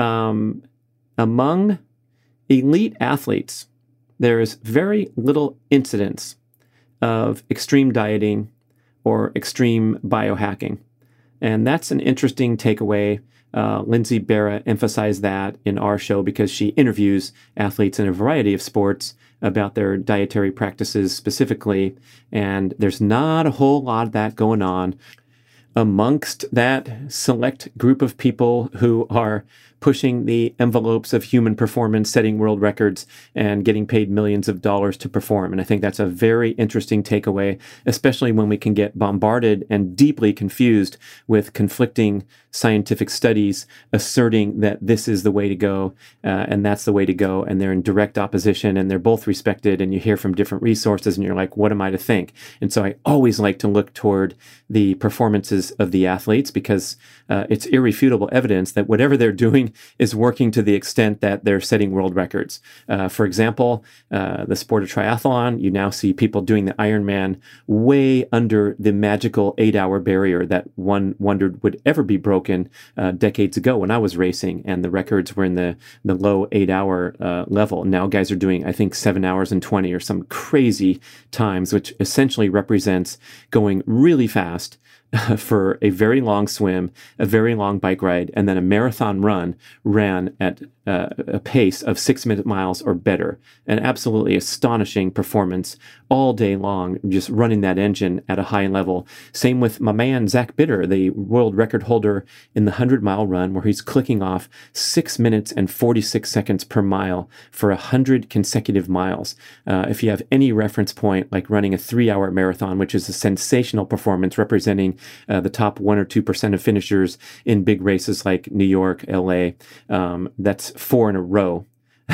Among elite athletes, there is very little incidence of extreme dieting or extreme biohacking. And that's an interesting takeaway. Lindsay Barra emphasized that in our show because she interviews athletes in a variety of sports about their dietary practices specifically, and there's not a whole lot of that going on amongst that select group of people who are pushing the envelopes of human performance, setting world records, and getting paid millions of dollars to perform. And I think that's a very interesting takeaway, especially when we can get bombarded and deeply confused with conflicting scientific studies asserting that this is the way to go, and that's the way to go, and they're in direct opposition, and they're both respected, and you hear from different resources, and you're like, what am I to think? And so I always like to look toward the performances of the athletes because it's irrefutable evidence that whatever they're doing is working to the extent that they're setting world records. For example, the sport of triathlon, you now see people doing the Ironman way under the magical 8-hour barrier that one wondered would ever be broken decades ago when I was racing, and the records were in the low 8-hour level. Now guys are doing, I think, 7 hours and 20 or some crazy times, which essentially represents going really fast for a very long swim, a very long bike ride, and then a marathon ran at a pace of 6-minute miles or better. An absolutely astonishing performance all day long, just running that engine at a high level. Same with my man, Zach Bitter, the world record holder in the 100-mile run, where he's clicking off 6 minutes and 46 seconds per mile for 100 consecutive miles. If you have any reference point, like running a 3-hour marathon, which is a sensational performance representing the top 1 or 2% of finishers in big races like New York, LA, that's 4 in a row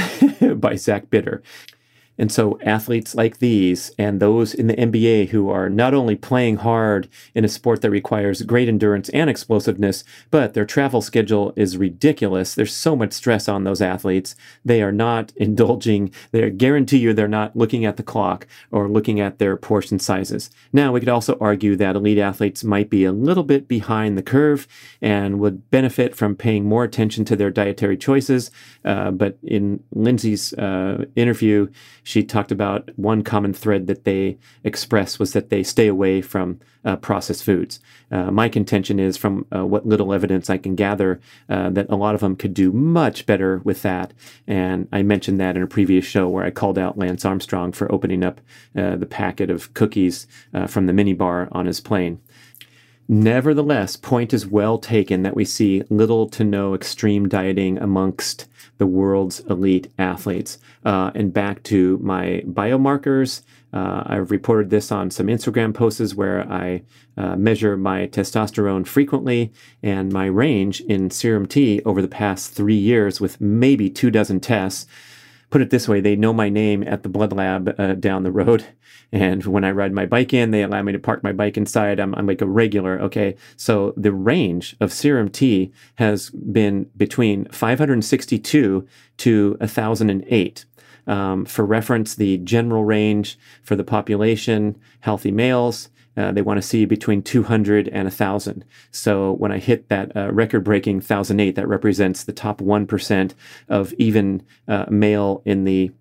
by Zach Bitter. And so athletes like these and those in the NBA who are not only playing hard in a sport that requires great endurance and explosiveness, but their travel schedule is ridiculous. There's so much stress on those athletes. They are not indulging. They guarantee you they're not looking at the clock or looking at their portion sizes. Now, we could also argue that elite athletes might be a little bit behind the curve and would benefit from paying more attention to their dietary choices. But in Lindsay's interview, she talked about one common thread that they express was that they stay away from processed foods. My contention is, from what little evidence I can gather, that a lot of them could do much better with that. And I mentioned that in a previous show where I called out Lance Armstrong for opening up the packet of cookies from the minibar on his plane. Nevertheless, point is well taken that we see little to no extreme dieting amongst the world's elite athletes. And back to my biomarkers, I've reported this on some Instagram posts where I measure my testosterone frequently, and my range in serum T over the past 3 years with maybe 24 tests. Put it this way, they know my name at the blood lab down the road. And when I ride my bike in, they allow me to park my bike inside. I'm like a regular, okay? So the range of serum T has been between 562 to 1,008. For reference, the general range for the population, healthy males, they want to see between 200 and 1,000. So when I hit that record-breaking 1,008, that represents the top 1% of even male in the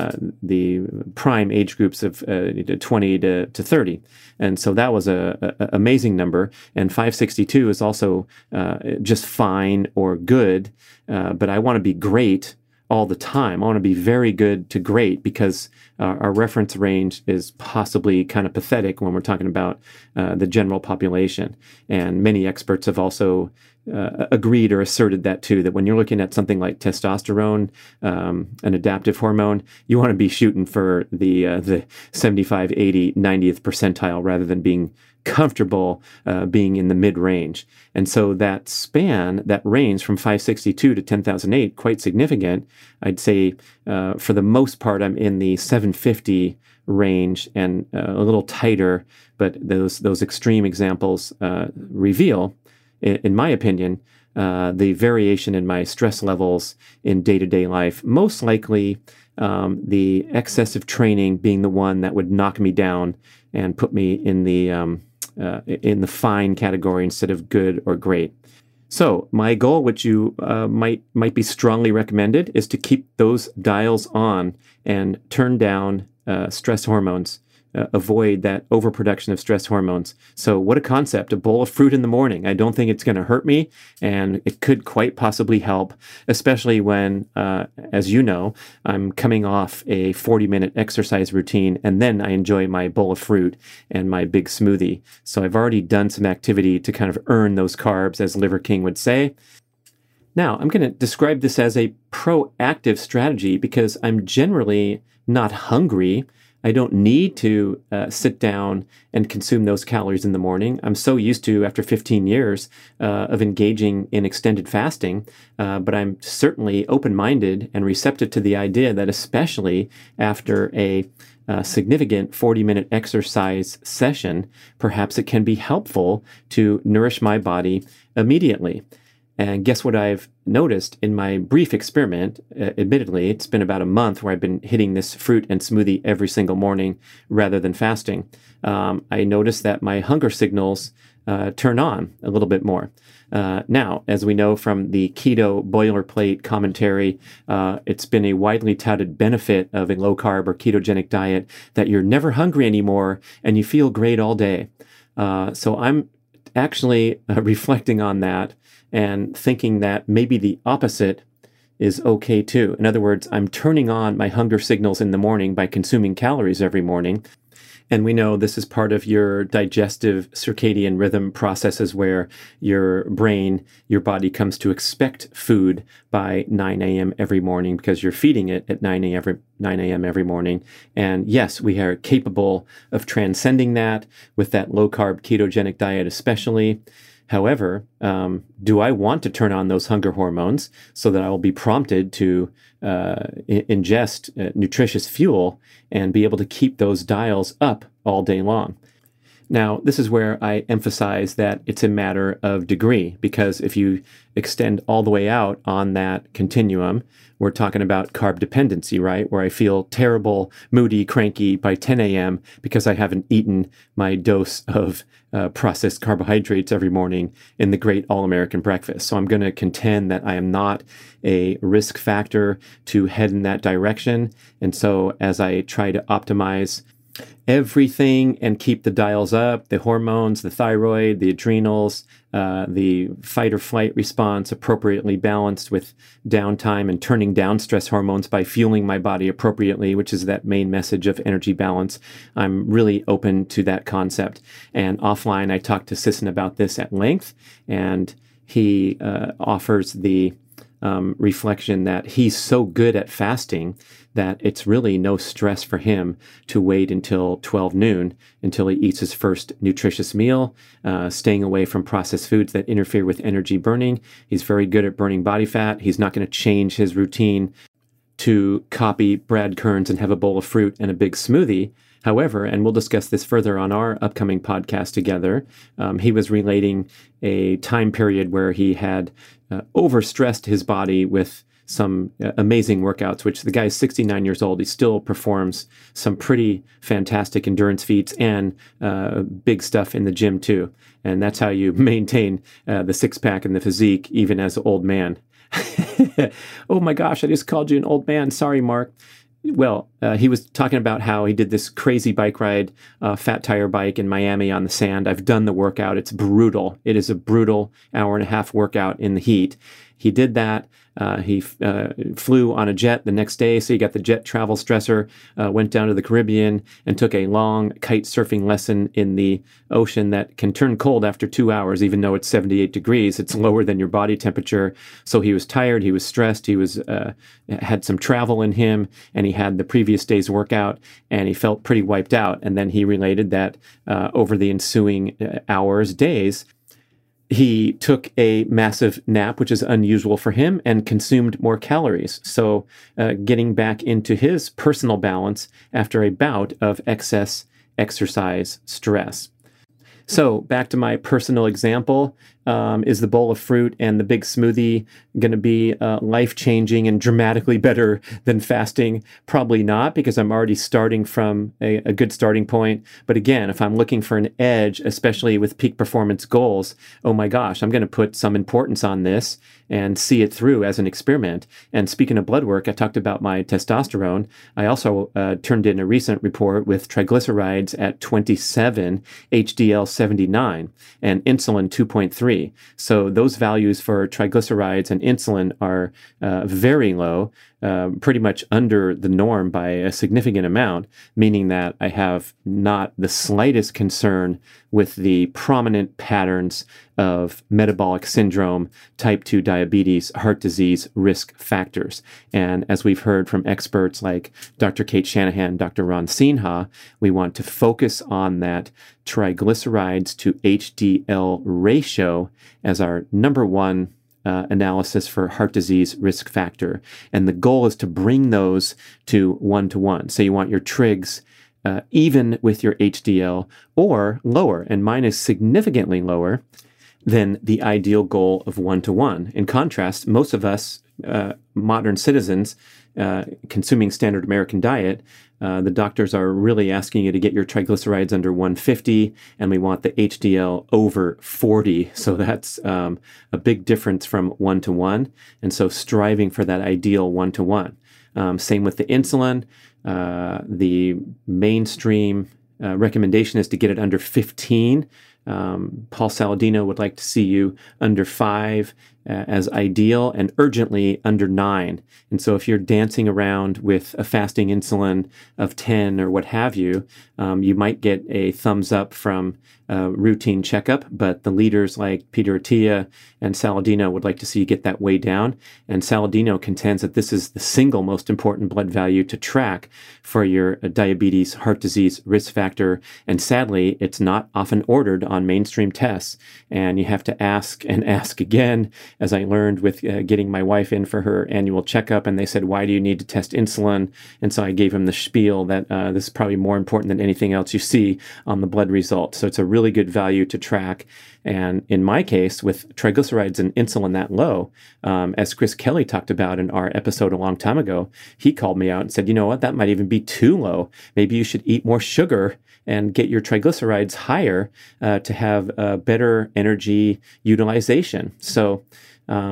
prime age groups of 20 to 30. And so that was a amazing number. And 562 is also just fine or good, but I want to be great all the time. I want to be very good to great because our reference range is possibly kind of pathetic when we're talking about the general population. And many experts have also agreed or asserted that too, that when you're looking at something like testosterone, an adaptive hormone, you want to be shooting for the 75, 80, 90th percentile rather than being comfortable being in the mid-range. And so that span, that range from 562 to 10,008, quite significant. I'd say for the most part, I'm in the 750 range and a little tighter, but those extreme examples reveal, in my opinion, the variation in my stress levels in day-to-day life. Most likely, the excessive training being the one that would knock me down and put me in the fine category instead of good or great. So my goal, which you might be strongly recommended, is to keep those dials on and turn down stress hormones. Avoid that overproduction of stress hormones. So what a concept, a bowl of fruit in the morning. I don't think it's going to hurt me, and it could quite possibly help, especially when, as you know, I'm coming off a 40-minute exercise routine, and then I enjoy my bowl of fruit and my big smoothie. So I've already done some activity to kind of earn those carbs, as Liver King would say. Now, I'm going to describe this as a proactive strategy because I'm generally not hungry. I don't need to sit down and consume those calories in the morning. I'm so used to, after 15 years of engaging in extended fasting, but I'm certainly open-minded and receptive to the idea that especially after a significant 40-minute exercise session, perhaps it can be helpful to nourish my body immediately. And guess what I've noticed in my brief experiment? Admittedly, it's been about a month where I've been hitting this fruit and smoothie every single morning rather than fasting. I noticed that my hunger signals turn on a little bit more. Now, as we know from the keto boilerplate commentary, it's been a widely touted benefit of a low-carb or ketogenic diet that you're never hungry anymore and you feel great all day. So I'm actually reflecting on that and thinking that maybe the opposite is okay too. In other words, I'm turning on my hunger signals in the morning by consuming calories every morning. And we know this is part of your digestive circadian rhythm processes where your brain, your body comes to expect food by 9 a.m. every morning because you're feeding it at 9 a.m. every morning. And yes, we are capable of transcending that with that low-carb ketogenic diet especially. However, do I want to turn on those hunger hormones so that I will be prompted to ingest nutritious fuel and be able to keep those dials up all day long? Now, this is where I emphasize that it's a matter of degree, because if you extend all the way out on that continuum, we're talking about carb dependency, right? Where I feel terrible, moody, cranky by 10 a.m. because I haven't eaten my dose of processed carbohydrates every morning in the great all-American breakfast. So I'm going to contend that I am not a risk factor to head in that direction. And so as I try to optimize everything and keep the dials up, the hormones, the thyroid, the adrenals, the fight or flight response appropriately balanced with downtime, and turning down stress hormones by fueling my body appropriately, which is that main message of energy balance. I'm really open to that concept. And offline, I talked to Sisson about this at length, and he offers the reflection that he's so good at fasting that it's really no stress for him to wait until 12 noon until he eats his first nutritious meal, staying away from processed foods that interfere with energy burning. He's very good at burning body fat. He's not going to change his routine to copy Brad Kearns and have a bowl of fruit and a big smoothie. However, and we'll discuss this further on our upcoming podcast together, he was relating a time period where he had overstressed his body with some amazing workouts, which the guy's 69 years old. He still performs some pretty fantastic endurance feats and big stuff in the gym too. And that's how you maintain the six-pack and the physique even as an old man. Oh my gosh, I just called you an old man. Sorry, Mark. Well, he was talking about how he did this crazy bike ride, fat tire bike in Miami on the sand. I've done the workout. It's brutal. It is a brutal hour-and-a-half workout in the heat. He did that. He flew on a jet the next day, so he got the jet travel stressor, went down to the Caribbean and took a long kite surfing lesson in the ocean that can turn cold after 2 hours, even though it's 78 degrees. It's lower than your body temperature. So he was tired, he was stressed, he was had some travel in him, and he had the previous day's workout, and he felt pretty wiped out. And then he related that over the ensuing hours, days, he took a massive nap, which is unusual for him, and consumed more calories. So getting back into his personal balance after a bout of excess exercise stress. So back to my personal example, is the bowl of fruit and the big smoothie going to be life-changing and dramatically better than fasting? Probably not, because I'm already starting from a good starting point. But again, if I'm looking for an edge, especially with peak performance goals, oh my gosh, I'm going to put some importance on this and see it through as an experiment. And speaking of blood work, I talked about my testosterone. I also turned in a recent report with triglycerides at 27, HDL 79, and insulin 2.3. So those values for triglycerides and insulin are very low, pretty much under the norm by a significant amount, meaning that I have not the slightest concern with the prominent patterns of metabolic syndrome, type 2 diabetes, heart disease risk factors. And as we've heard from experts like Dr. Kate Shanahan, Dr. Ron Sinha, we want to focus on that triglycerides to HDL ratio as our number one analysis for heart disease risk factor. And the goal is to bring those to 1-to-1. So you want your trigs even with your HDL or lower, and mine is significantly lower than the ideal goal of 1-to-1. In contrast, most of us modern citizens consuming standard American diet, the doctors are really asking you to get your triglycerides under 150, and we want the HDL over 40. So that's a big difference from 1-to-1. And so striving for that ideal 1-to-1. Same with the insulin. The mainstream recommendation is to get it under 15. Paul Saladino would like to see you under 5 as ideal, and urgently under 9. And so if you're dancing around with a fasting insulin of 10 or what have you, you might get a thumbs up from routine checkup, but the leaders like Peter Attia and Saladino would like to see you get that way down. And Saladino contends that this is the single most important blood value to track for your diabetes, heart disease risk factor. And sadly, it's not often ordered on mainstream tests. And you have to ask and ask again, as I learned with getting my wife in for her annual checkup. And they said, why do you need to test insulin? And so I gave him the spiel that this is probably more important than anything else you see on the blood results. So it's a really good value to track. And in my case, with triglycerides and insulin that low, as Chris Kelly talked about in our episode a long time ago, he called me out and said, you know what, that might even be too low. Maybe you should eat more sugar and get your triglycerides higher to have better energy utilization. So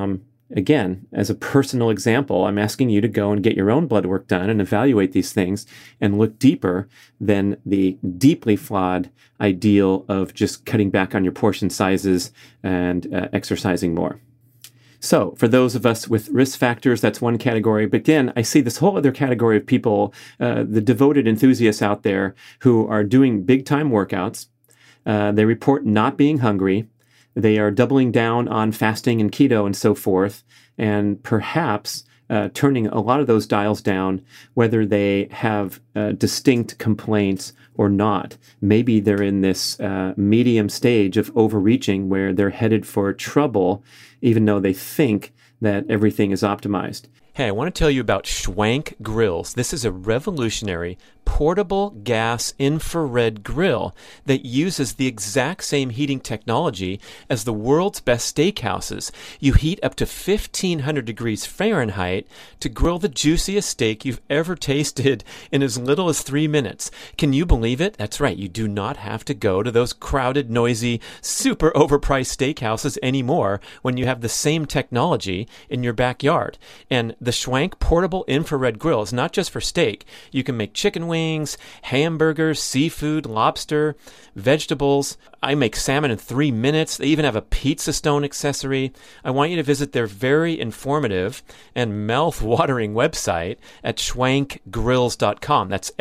again, as a personal example, I'm asking you to go and get your own blood work done and evaluate these things and look deeper than the deeply flawed ideal of just cutting back on your portion sizes and exercising more. So for those of us with risk factors, that's one category. But again, I see this whole other category of people, the devoted enthusiasts out there who are doing big time workouts. They report not being hungry. They are doubling down on fasting and keto and so forth, and perhaps turning a lot of those dials down, whether they have distinct complaints or not. Maybe they're in this medium stage of overreaching where they're headed for trouble, even though they think that everything is optimized. Hey, I want to tell you about Schwank Grills. This is a revolutionary portable gas infrared grill that uses the exact same heating technology as the world's best steakhouses. You heat up to 1,500 degrees Fahrenheit to grill the juiciest steak you've ever tasted in as little as 3 minutes. Can you believe it? That's right. You do not have to go to those crowded, noisy, super overpriced steakhouses anymore when you have the same technology in your backyard. And the Schwank portable infrared grill is not just for steak. You can make chicken wings, hamburgers, seafood, lobster, vegetables. I make salmon in 3 minutes. They even have a pizza stone accessory. I want you to visit their very informative and mouth-watering website at schwankgrills.com. That's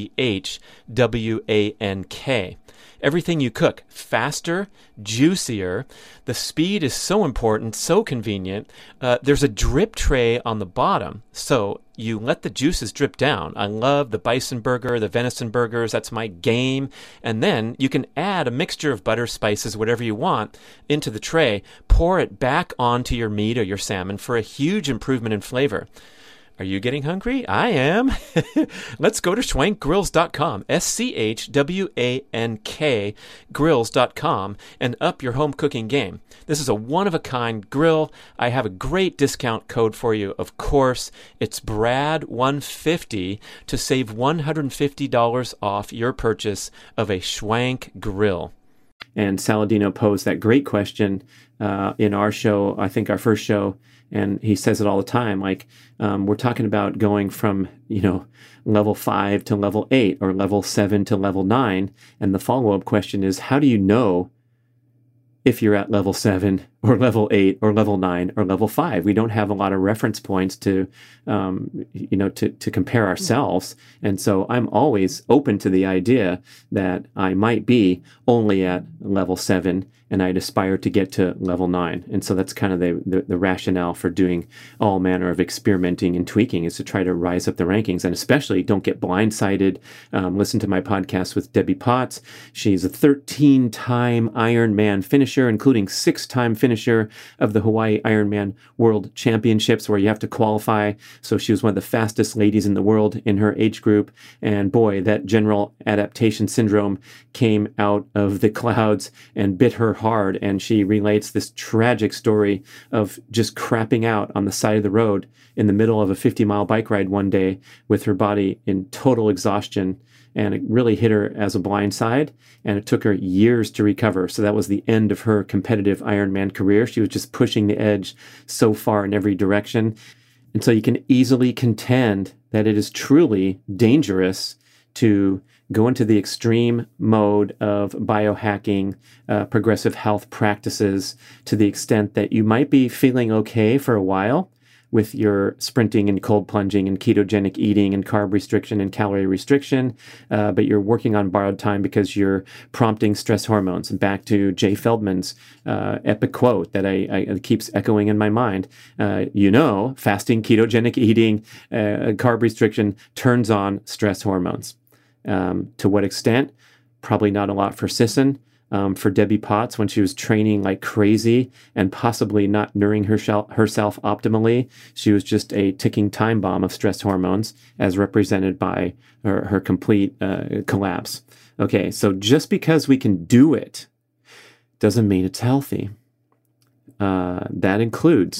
SCHWANK. Everything you cook, faster, juicier. The speed is so important, so convenient. There's a drip tray on the bottom, so you let the juices drip down. I love the bison burger, the venison burgers. That's my game. And then you can add a mixture of butter, spices, whatever you want, into the tray. Pour it back onto your meat or your salmon for a huge improvement in flavor. Are you getting hungry? I am. Let's go to schwankgrills.com, SCHWANK grills.com, and up your home cooking game. This is a one-of-a-kind grill. I have a great discount code for you, of course. It's BRAD150 to save $150 off your purchase of a Schwank grill. And Saladino posed that great question in our show, I think our first show, and he says it all the time, like we're talking about going from, level 5 to level 8 or level 7 to level 9. And the follow-up question is, how do you know if you're at level 7 or level 8 or level 9 or level 5? We don't have a lot of reference points to compare ourselves. And so I'm always open to the idea that I might be only at level 7 and I'd aspire to get to level 9. And so that's kind of the rationale for doing all manner of experimenting and tweaking, is to try to rise up the rankings. And especially don't get blindsided. Listen to my podcast with Debbie Potts. She's a 13-time Ironman finisher, including 6-time finisher of the Hawaii Ironman World Championships, where you have to qualify. So she was one of the fastest ladies in the world in her age group. And boy, that general adaptation syndrome came out of the clouds and bit her hard. And she relates this tragic story of just crapping out on the side of the road in the middle of a 50-mile bike ride one day with her body in total exhaustion. And it really hit her as a blindside, and it took her years to recover. So that was the end of her competitive Ironman career. She was just pushing the edge so far in every direction. And so you can easily contend that it is truly dangerous to go into the extreme mode of biohacking, progressive health practices, to the extent that you might be feeling okay for a while with your sprinting and cold plunging and ketogenic eating and carb restriction and calorie restriction, but you're working on borrowed time because you're prompting stress hormones. And back to Jay Feldman's epic quote that I keeps echoing in my mind, fasting, ketogenic eating, carb restriction turns on stress hormones. To what extent? Probably not a lot for Sisson. For Debbie Potts, when she was training like crazy and possibly not nourishing herself optimally, she was just a ticking time bomb of stress hormones, as represented by her complete collapse. Okay, so just because we can do it doesn't mean it's healthy. That includes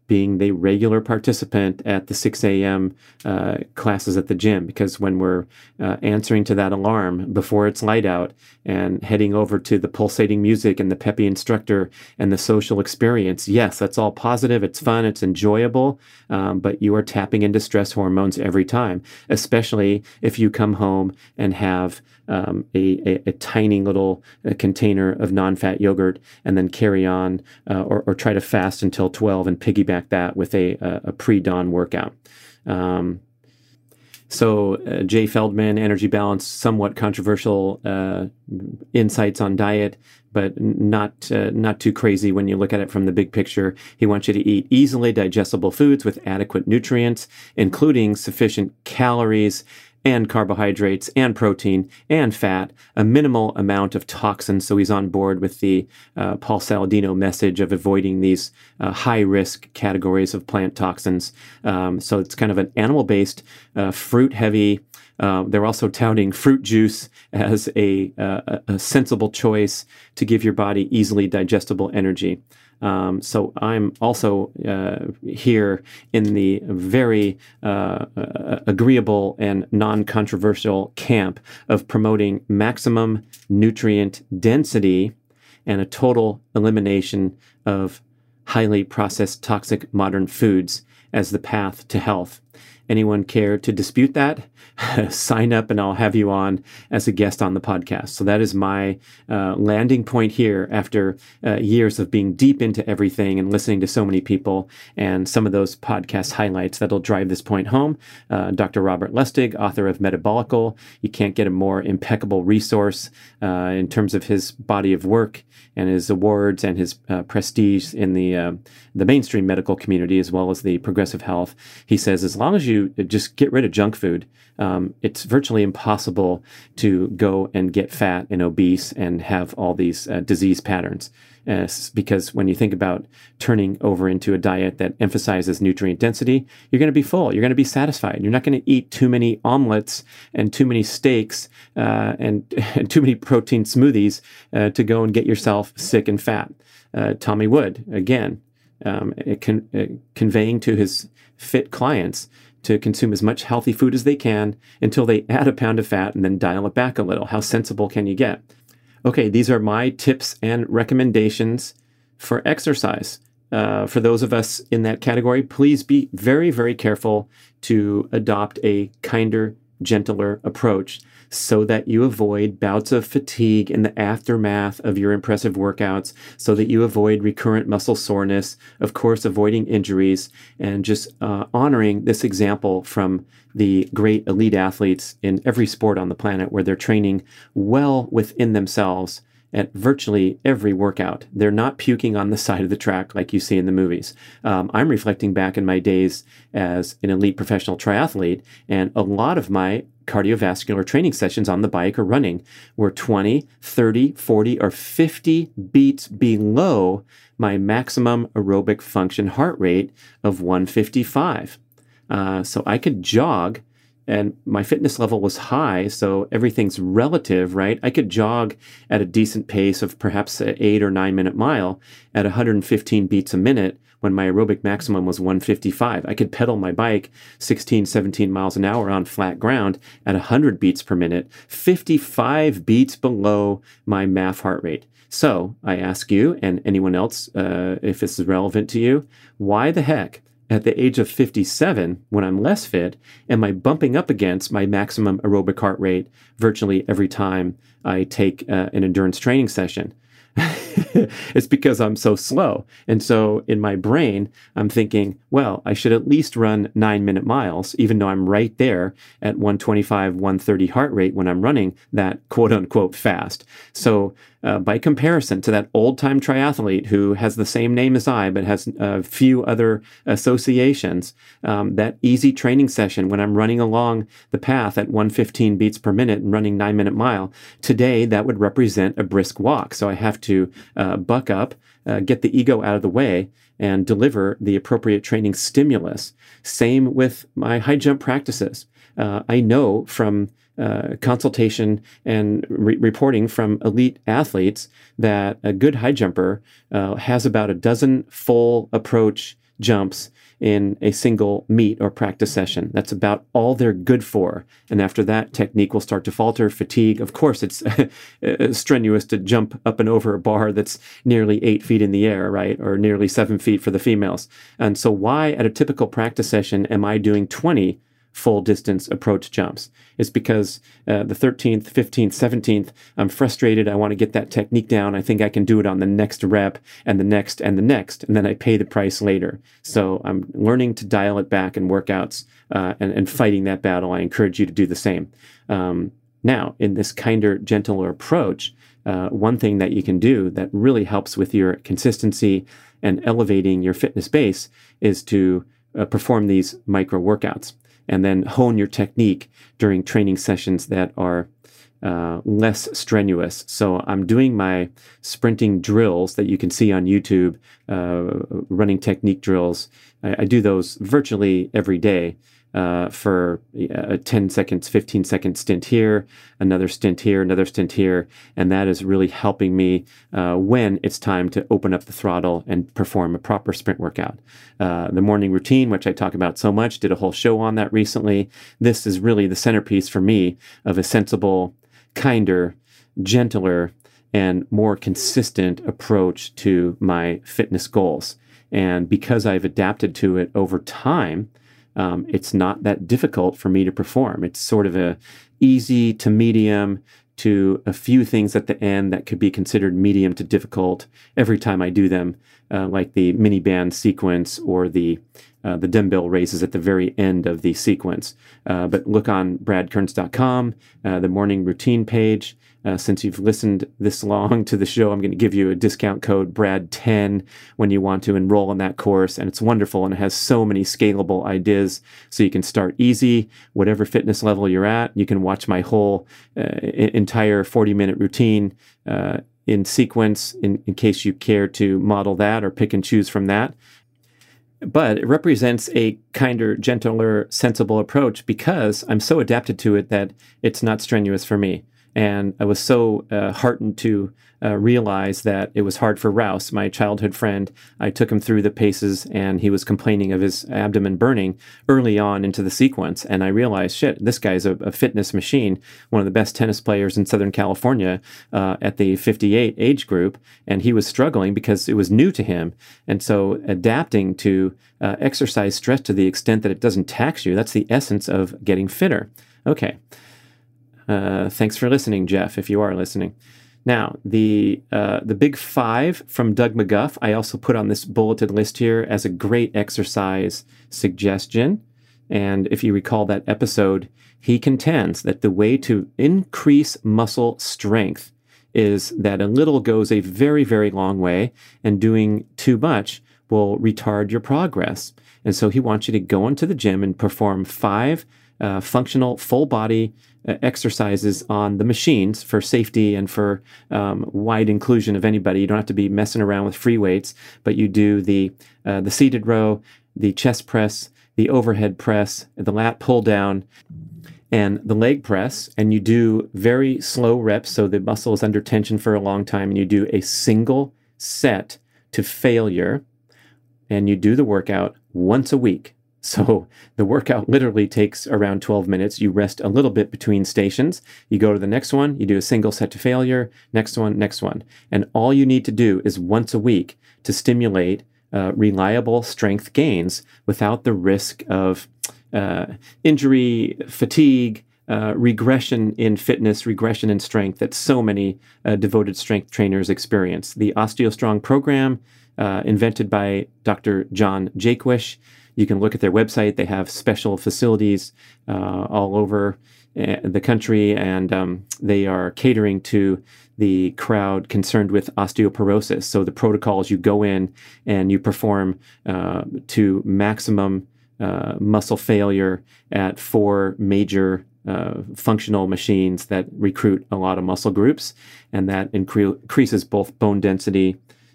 being the regular participant at the 6 a.m. Classes at the gym, because when we're answering to that alarm before it's light out and heading over to the pulsating music and the peppy instructor and the social experience, yes, that's all positive, it's fun, it's enjoyable, but you are tapping into stress hormones every time, especially if you come home and have a tiny little container of non-fat yogurt and then carry on or try to fast until 12 and piggyback that with a pre-dawn workout. So Jay Feldman, Energy Balance, somewhat controversial insights on diet, but not too crazy when you look at it from the big picture. He wants you to eat easily digestible foods with adequate nutrients, including sufficient calories and carbohydrates and protein and fat, a minimal amount of toxins. So he's on board with the Paul Saladino message of avoiding these high-risk categories of plant toxins. So it's kind of an animal-based, fruit-heavy. They're also touting fruit juice as a sensible choice to give your body easily digestible energy. So I'm also here in the very agreeable and non-controversial camp of promoting maximum nutrient density and a total elimination of highly processed toxic modern foods as the path to health. Anyone care to dispute that? Sign up and I'll have you on as a guest on the podcast. So that is my landing point here after years of being deep into everything and listening to so many people, and some of those podcast highlights that'll drive this point home. Dr. Robert Lustig, author of Metabolical. You can't get a more impeccable resource in terms of his body of work and his awards and his prestige in the mainstream medical community as well as the progressive health. He says, as long as you just get rid of junk food, it's virtually impossible to go and get fat and obese and have all these disease patterns. Because when you think about turning over into a diet that emphasizes nutrient density, you're going to be full. You're going to be satisfied. You're not going to eat too many omelets and too many steaks and too many protein smoothies to go and get yourself sick and fat. Tommy Wood, again, conveying to his fit clients to consume as much healthy food as they can until they add a pound of fat and then dial it back a little. How sensible can you get? Okay, these are my tips and recommendations for exercise. For those of us in that category, please be very, very careful to adopt a kinder, gentler approach so that you avoid bouts of fatigue in the aftermath of your impressive workouts, so that you avoid recurrent muscle soreness, of course, avoiding injuries, and just honoring this example from the great elite athletes in every sport on the planet where they're training well within themselves at virtually every workout. They're not puking on the side of the track like you see in the movies. I'm reflecting back in my days as an elite professional triathlete, and a lot of my cardiovascular training sessions on the bike or running were 20, 30, 40, or 50 beats below my maximum aerobic function heart rate of 155. So I could jog, and my fitness level was high, so everything's relative, right? I could jog at a decent pace of perhaps an 8 or 9 minute mile at 115 beats a minute when my aerobic maximum was 155. I could pedal my bike 16, 17 miles an hour on flat ground at 100 beats per minute, 55 beats below my MAF heart rate. So I ask you, and anyone else, if this is relevant to you, why the heck at the age of 57, when I'm less fit, am I bumping up against my maximum aerobic heart rate virtually every time I take an endurance training session? It's because I'm so slow. And so in my brain, I'm thinking, well, I should at least run 9-minute miles, even though I'm right there at 125, 130 heart rate when I'm running that quote unquote fast. So by comparison to that old-time triathlete who has the same name as I, but has a few other associations, that easy training session when I'm running along the path at 115 beats per minute and running 9-minute mile, today that would represent a brisk walk. So I have to buck up, get the ego out of the way, and deliver the appropriate training stimulus. Same with my high jump practices. I know from consultation and reporting from elite athletes that a good high jumper has about a dozen full approach jumps in a single meet or practice session. That's about all they're good for. And after that, technique will start to falter, fatigue. Of course, it's strenuous to jump up and over a bar that's nearly 8 feet in the air, right? Or nearly 7 feet for the females. And so why at a typical practice session am I doing 20 full distance approach jumps? It's because the 13th, 15th, 17th, I'm frustrated. I want to get that technique down. I think I can do it on the next rep and the next and the next, and then I pay the price later. So I'm learning to dial it back in workouts and fighting that battle. I encourage you to do the same. Now, in this kinder, gentler approach, one thing that you can do that really helps with your consistency and elevating your fitness base is to perform these micro workouts, and then hone your technique during training sessions that are less strenuous. So I'm doing my sprinting drills that you can see on YouTube, running technique drills. I do those virtually every day for a 10 seconds, 15 second stint here, another stint here, another stint here. And that is really helping me when it's time to open up the throttle and perform a proper sprint workout. The morning routine, which I talk about so much, did a whole show on that recently. This is really the centerpiece for me of a sensible, kinder, gentler, and more consistent approach to my fitness goals. And because I've adapted to it over time, it's not that difficult for me to perform. It's sort of a easy to medium to a few things at the end that could be considered medium to difficult every time I do them, like the mini band sequence or the dumbbell raises at the very end of the sequence. But look on bradkearns.com, the morning routine page. Since you've listened this long to the show, I'm going to give you a discount code BRAD10 when you want to enroll in that course. And it's wonderful, and it has so many scalable ideas. So you can start easy, whatever fitness level you're at. You can watch my whole entire 40-minute routine in sequence in case you care to model that or pick and choose from that. But it represents a kinder, gentler, sensible approach because I'm so adapted to it that it's not strenuous for me. And I was so heartened to realize that it was hard for Rouse, my childhood friend. I took him through the paces, and he was complaining of his abdomen burning early on into the sequence. And I realized, shit, this guy's a fitness machine, one of the best tennis players in Southern California at the 58 age group. And he was struggling because it was new to him. And so adapting to exercise stress to the extent that it doesn't tax you, that's the essence of getting fitter. Okay. Thanks for listening, Jeff, if you are listening. Now, the big 5 from Doug McGuff, I also put on this bulleted list here as a great exercise suggestion. And if you recall that episode, he contends that the way to increase muscle strength is that a little goes a very, very long way, and doing too much will retard your progress. And so he wants you to go into the gym and perform 5 functional full body exercises on the machines for safety and for wide inclusion of anybody. You don't have to be messing around with free weights, but you do the seated row, the chest press, the overhead press, the lat pull down, and the leg press, and you do very slow reps so the muscle is under tension for a long time, and you do a single set to failure, and you do the workout once a week. So the workout literally takes around 12 minutes. You rest a little bit between stations. You go to the next one, you do a single set to failure, next one. And all you need to do is once a week to stimulate reliable strength gains without the risk of injury, fatigue, regression in fitness, regression in strength that so many devoted strength trainers experience. The OsteoStrong program, invented by Dr. John Jaquish. You can look at their website. They have special facilities all over the country, and they are catering to the crowd concerned with osteoporosis. So the protocols, you go in and you perform to maximum muscle failure at 4 major functional machines that recruit a lot of muscle groups, and that increases both bone density,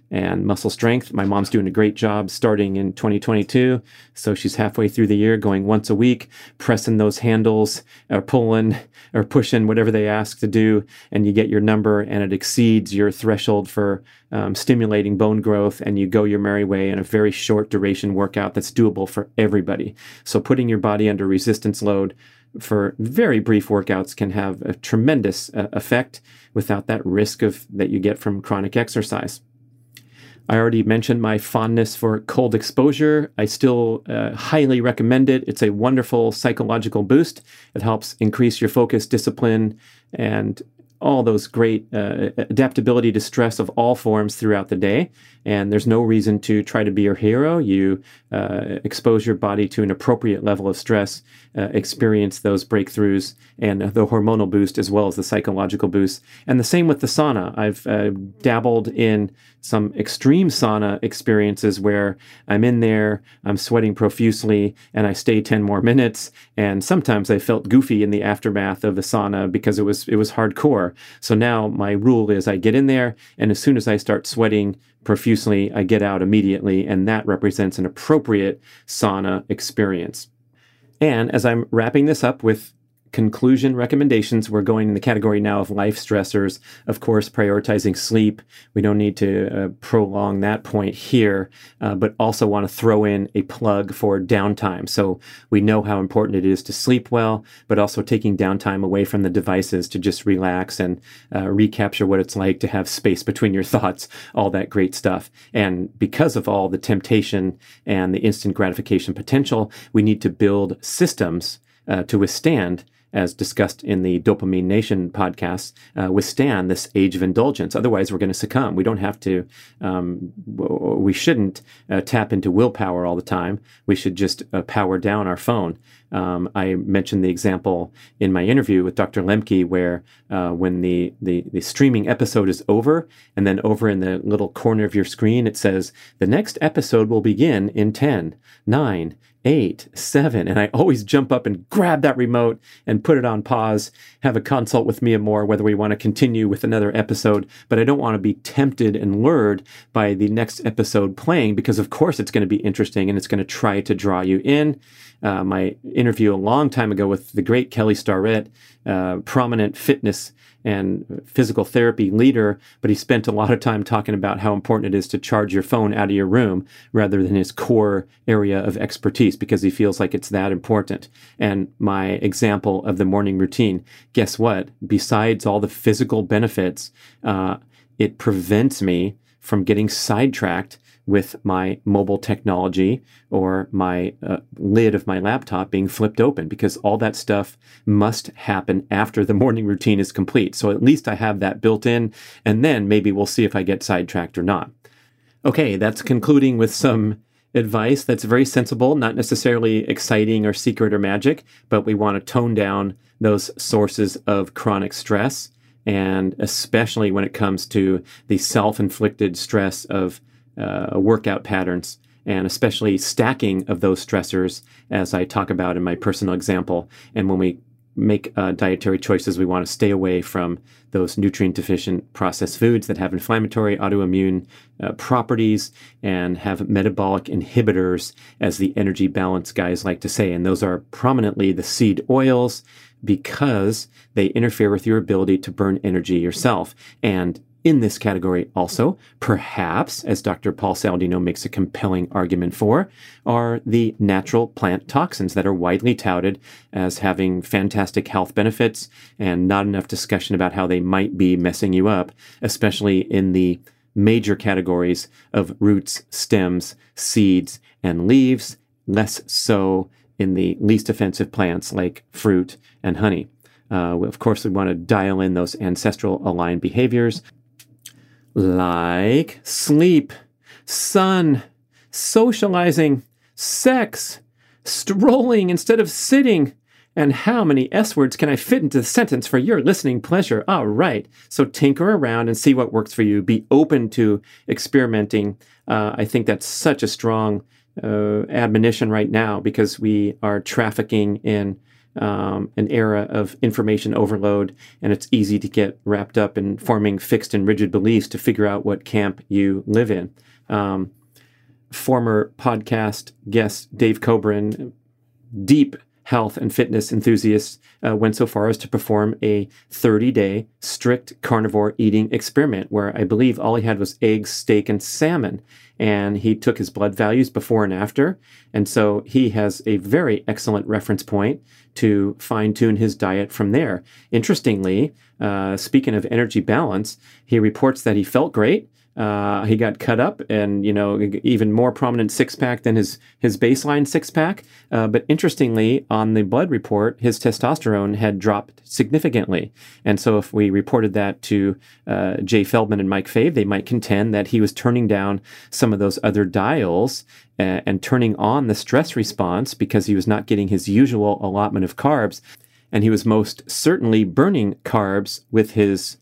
and muscle strength. My mom's doing a great job starting in 2022. So she's halfway through the year, going once a week, pressing those handles or pulling or pushing, whatever they ask to do. And you get your number and it exceeds your threshold for stimulating bone growth, and you go your merry way in a very short duration workout that's doable for everybody. So putting your body under resistance load for very brief workouts can have a tremendous effect without that risk that you get from chronic exercise. I already mentioned my fondness for cold exposure. I still highly recommend it. It's a wonderful psychological boost. It helps increase your focus, discipline, and all those great adaptability to stress of all forms throughout the day. And there's no reason to try to be your hero. You expose your body to an appropriate level of stress, experience those breakthroughs and the hormonal boost as well as the psychological boost. And the same with the sauna. I've dabbled in some extreme sauna experiences where I'm in there, I'm sweating profusely, and I stay 10 more minutes. And sometimes I felt goofy in the aftermath of the sauna because it was hardcore. So now my rule is I get in there, and as soon as I start sweating profusely, I get out immediately, and that represents an appropriate sauna experience. And as I'm wrapping this up with conclusion recommendations, we're going in the category now of life stressors. Of course, prioritizing sleep. We don't need to prolong that point here, but also want to throw in a plug for downtime. So we know how important it is to sleep well, but also taking downtime away from the devices to just relax and recapture what it's like to have space between your thoughts, all that great stuff. And because of all the temptation and the instant gratification potential, we need to build systems to withstand, as discussed in the Dopamine Nation podcast, withstand this age of indulgence. Otherwise, we're going to succumb. We don't have to, we shouldn't tap into willpower all the time. We should just power down our phone. I mentioned the example in my interview with Dr. Lemke where when the streaming episode is over, and then over in the little corner of your screen, it says, the next episode will begin in 10, 9, 8, 7. And I always jump up and grab that remote and put it on pause, have a consult with Mia Moore whether we want to continue with another episode. But I don't want to be tempted and lured by the next episode playing, because of course it's going to be interesting and it's going to try to draw you in. My interview a long time ago with the great Kelly Starrett, prominent fitness and physical therapy leader, but he spent a lot of time talking about how important it is to charge your phone out of your room rather than his core area of expertise, because he feels like it's that important. And my example of the morning routine, guess what? Besides all the physical benefits, it prevents me from getting sidetracked with my mobile technology or my lid of my laptop being flipped open, because all that stuff must happen after the morning routine is complete. So at least I have that built in, and then maybe we'll see if I get sidetracked or not. Okay, that's concluding with some advice that's very sensible, not necessarily exciting or secret or magic, but we want to tone down those sources of chronic stress, and especially when it comes to the self-inflicted stress of workout patterns, and especially stacking of those stressors, as I talk about in my personal example. And when we make dietary choices, we want to stay away from those nutrient-deficient processed foods that have inflammatory, autoimmune properties and have metabolic inhibitors, as the energy balance guys like to say. And those are prominently the seed oils, because they interfere with your ability to burn energy yourself. And in this category also, perhaps, as Dr. Paul Saladino makes a compelling argument for, are the natural plant toxins that are widely touted as having fantastic health benefits, and not enough discussion about how they might be messing you up, especially in the major categories of roots, stems, seeds, and leaves, less so in the least offensive plants like fruit and honey. Of course, we want to dial in those ancestral aligned behaviors, like sleep, sun, socializing, sex, strolling instead of sitting. And how many S words can I fit into the sentence for your listening pleasure? All right. So tinker around and see what works for you. Be open to experimenting. I think that's such a strong admonition right now, because we are trafficking in an era of information overload, and it's easy to get wrapped up in forming fixed and rigid beliefs to figure out what camp you live in. Former podcast guest Dave Cobran, deep health and fitness enthusiast, went so far as to perform a 30-day strict carnivore eating experiment where I believe all he had was eggs, steak, and salmon. And he took his blood values before and after. And so he has a very excellent reference point to fine-tune his diet from there. Interestingly, speaking of energy balance, he reports that he felt great. He got cut up and, even more prominent six-pack than his baseline six-pack. But interestingly, on the blood report, his testosterone had dropped significantly. And so if we reported that to Jay Feldman and Mike Fave, they might contend that he was turning down some of those other dials and turning on the stress response because he was not getting his usual allotment of carbs. And he was most certainly burning carbs with his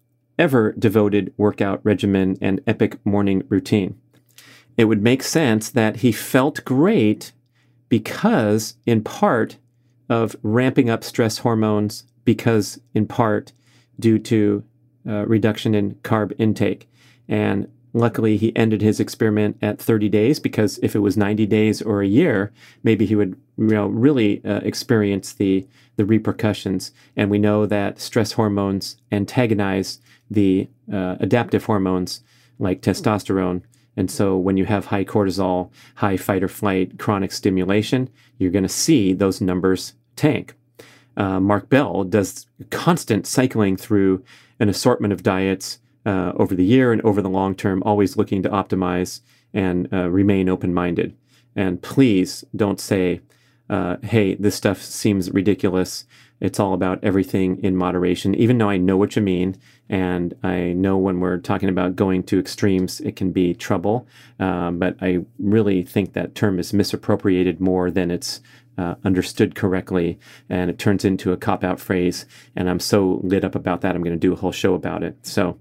ever-devoted workout regimen and epic morning routine. It would make sense that he felt great because, in part, of ramping up stress hormones, because, in part, due to reduction in carb intake. And luckily, he ended his experiment at 30 days because if it was 90 days or a year, maybe he would really experience the repercussions. And we know that stress hormones antagonize the adaptive hormones like testosterone. And so when you have high cortisol, high fight or flight, chronic stimulation, you're going to see those numbers tank. Mark Bell does constant cycling through an assortment of diets over the year and over the long term, always looking to optimize and remain open-minded. And please don't say, hey, this stuff seems ridiculous. It's all about everything in moderation, even though I know what you mean. And I know when we're talking about going to extremes, it can be trouble. But I really think that term is misappropriated more than it's understood correctly. And it turns into a cop-out phrase. And I'm so lit up about that, I'm going to do a whole show about it. So,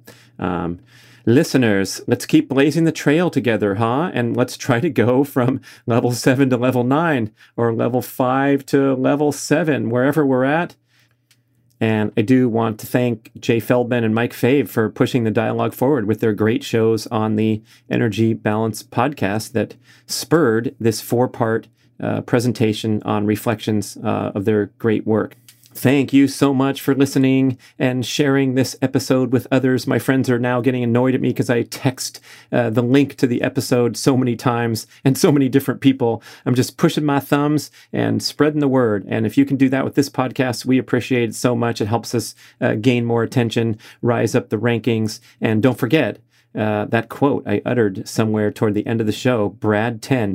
listeners, let's keep blazing the trail together, huh? And let's try to go from level 7 to level 9 or level 5 to level 7, wherever we're at. And I do want to thank Jay Feldman and Mike Fave for pushing the dialogue forward with their great shows on the Energy Balance podcast that spurred this 4-part presentation on reflections of their great work. Thank you so much for listening and sharing this episode with others. My friends are now getting annoyed at me because I text the link to the episode so many times and so many different people. I'm just pushing my thumbs and spreading the word. And if you can do that with this podcast, we appreciate it so much. It helps us gain more attention, rise up the rankings. And don't forget, that quote I uttered somewhere toward the end of the show, Brad10,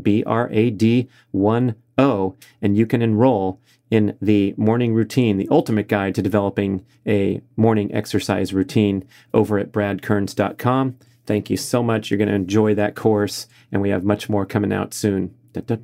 BRAD10, and you can enroll in the morning routine, the ultimate guide to developing a morning exercise routine over at bradkearns.com. Thank you so much. You're going to enjoy that course, and we have much more coming out soon.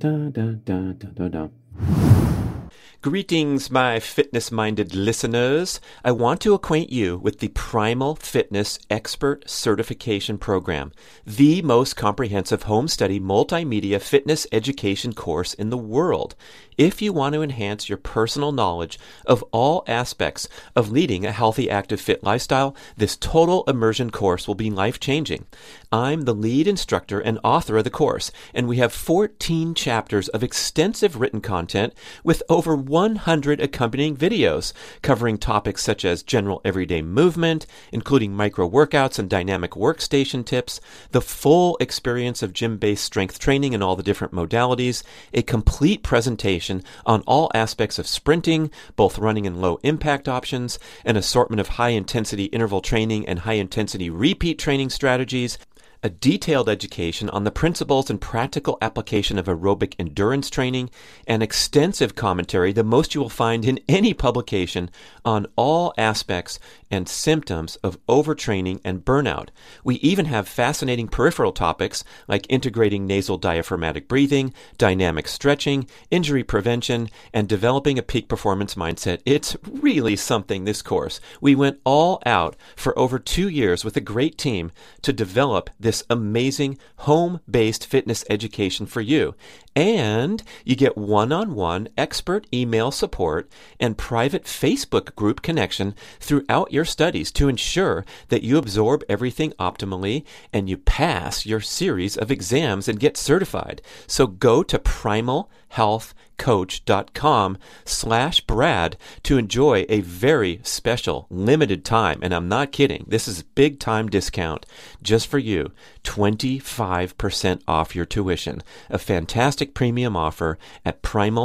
Greetings, my fitness-minded listeners. I want to acquaint you with the Primal Fitness Expert Certification Program, the most comprehensive home study multimedia fitness education course in the world. If you want to enhance your personal knowledge of all aspects of leading a healthy, active, fit lifestyle, this total immersion course will be life-changing. I'm the lead instructor and author of the course, and we have 14 chapters of extensive written content with over 100 accompanying videos covering topics such as general everyday movement, including micro workouts and dynamic workstation tips, the full experience of gym-based strength training in all the different modalities, a complete presentation on all aspects of sprinting, both running and low impact options, an assortment of high intensity interval training and high intensity repeat training strategies, a detailed education on the principles and practical application of aerobic endurance training, and extensive commentary, the most you will find in any publication, on all aspects and symptoms of overtraining and burnout. We even have fascinating peripheral topics like integrating nasal diaphragmatic breathing, dynamic stretching, injury prevention, and developing a peak performance mindset. It's really something, this course. We went all out for over 2 years with a great team to develop this amazing home-based fitness education for you. And you get one-on-one expert email support and private Facebook group connection throughout your studies to ensure that you absorb everything optimally and you pass your series of exams and get certified. So go to primalhealthcoach.com/Brad to enjoy a very special limited time. And I'm not kidding. This is a big time discount just for you. 25% off your tuition. A fantastic premium offer at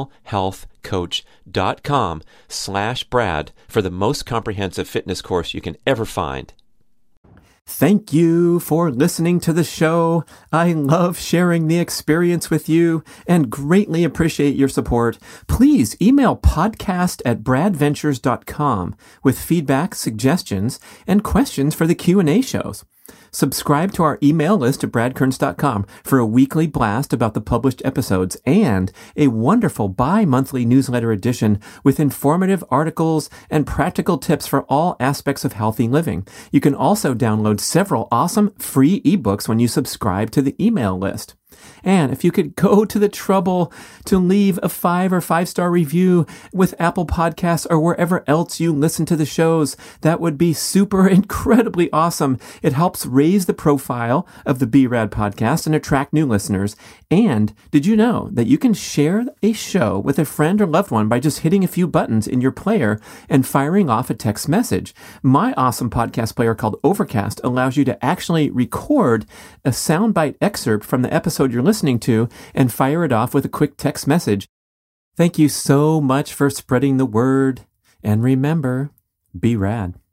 primalhealthcoach.com/Brad for the most comprehensive fitness course you can ever find. Thank you for listening to the show. I love sharing the experience with you and greatly appreciate your support. Please email podcast@bradventures.com with feedback, suggestions, and questions for the Q&A shows. Subscribe to our email list at bradkearns.com for a weekly blast about the published episodes and a wonderful bi-monthly newsletter edition with informative articles and practical tips for all aspects of healthy living. You can also download several awesome free ebooks when you subscribe to the email list. And if you could go to the trouble to leave a 5 or 5-star review with Apple Podcasts or wherever else you listen to the shows, that would be super incredibly awesome. It helps raise the profile of the BRAD podcast and attract new listeners. And did you know that you can share a show with a friend or loved one by just hitting a few buttons in your player and firing off a text message? My awesome podcast player called Overcast allows you to actually record a soundbite excerpt from the episode you're listening to and fire it off with a quick text message. Thank you so much for spreading the word. And remember, be rad.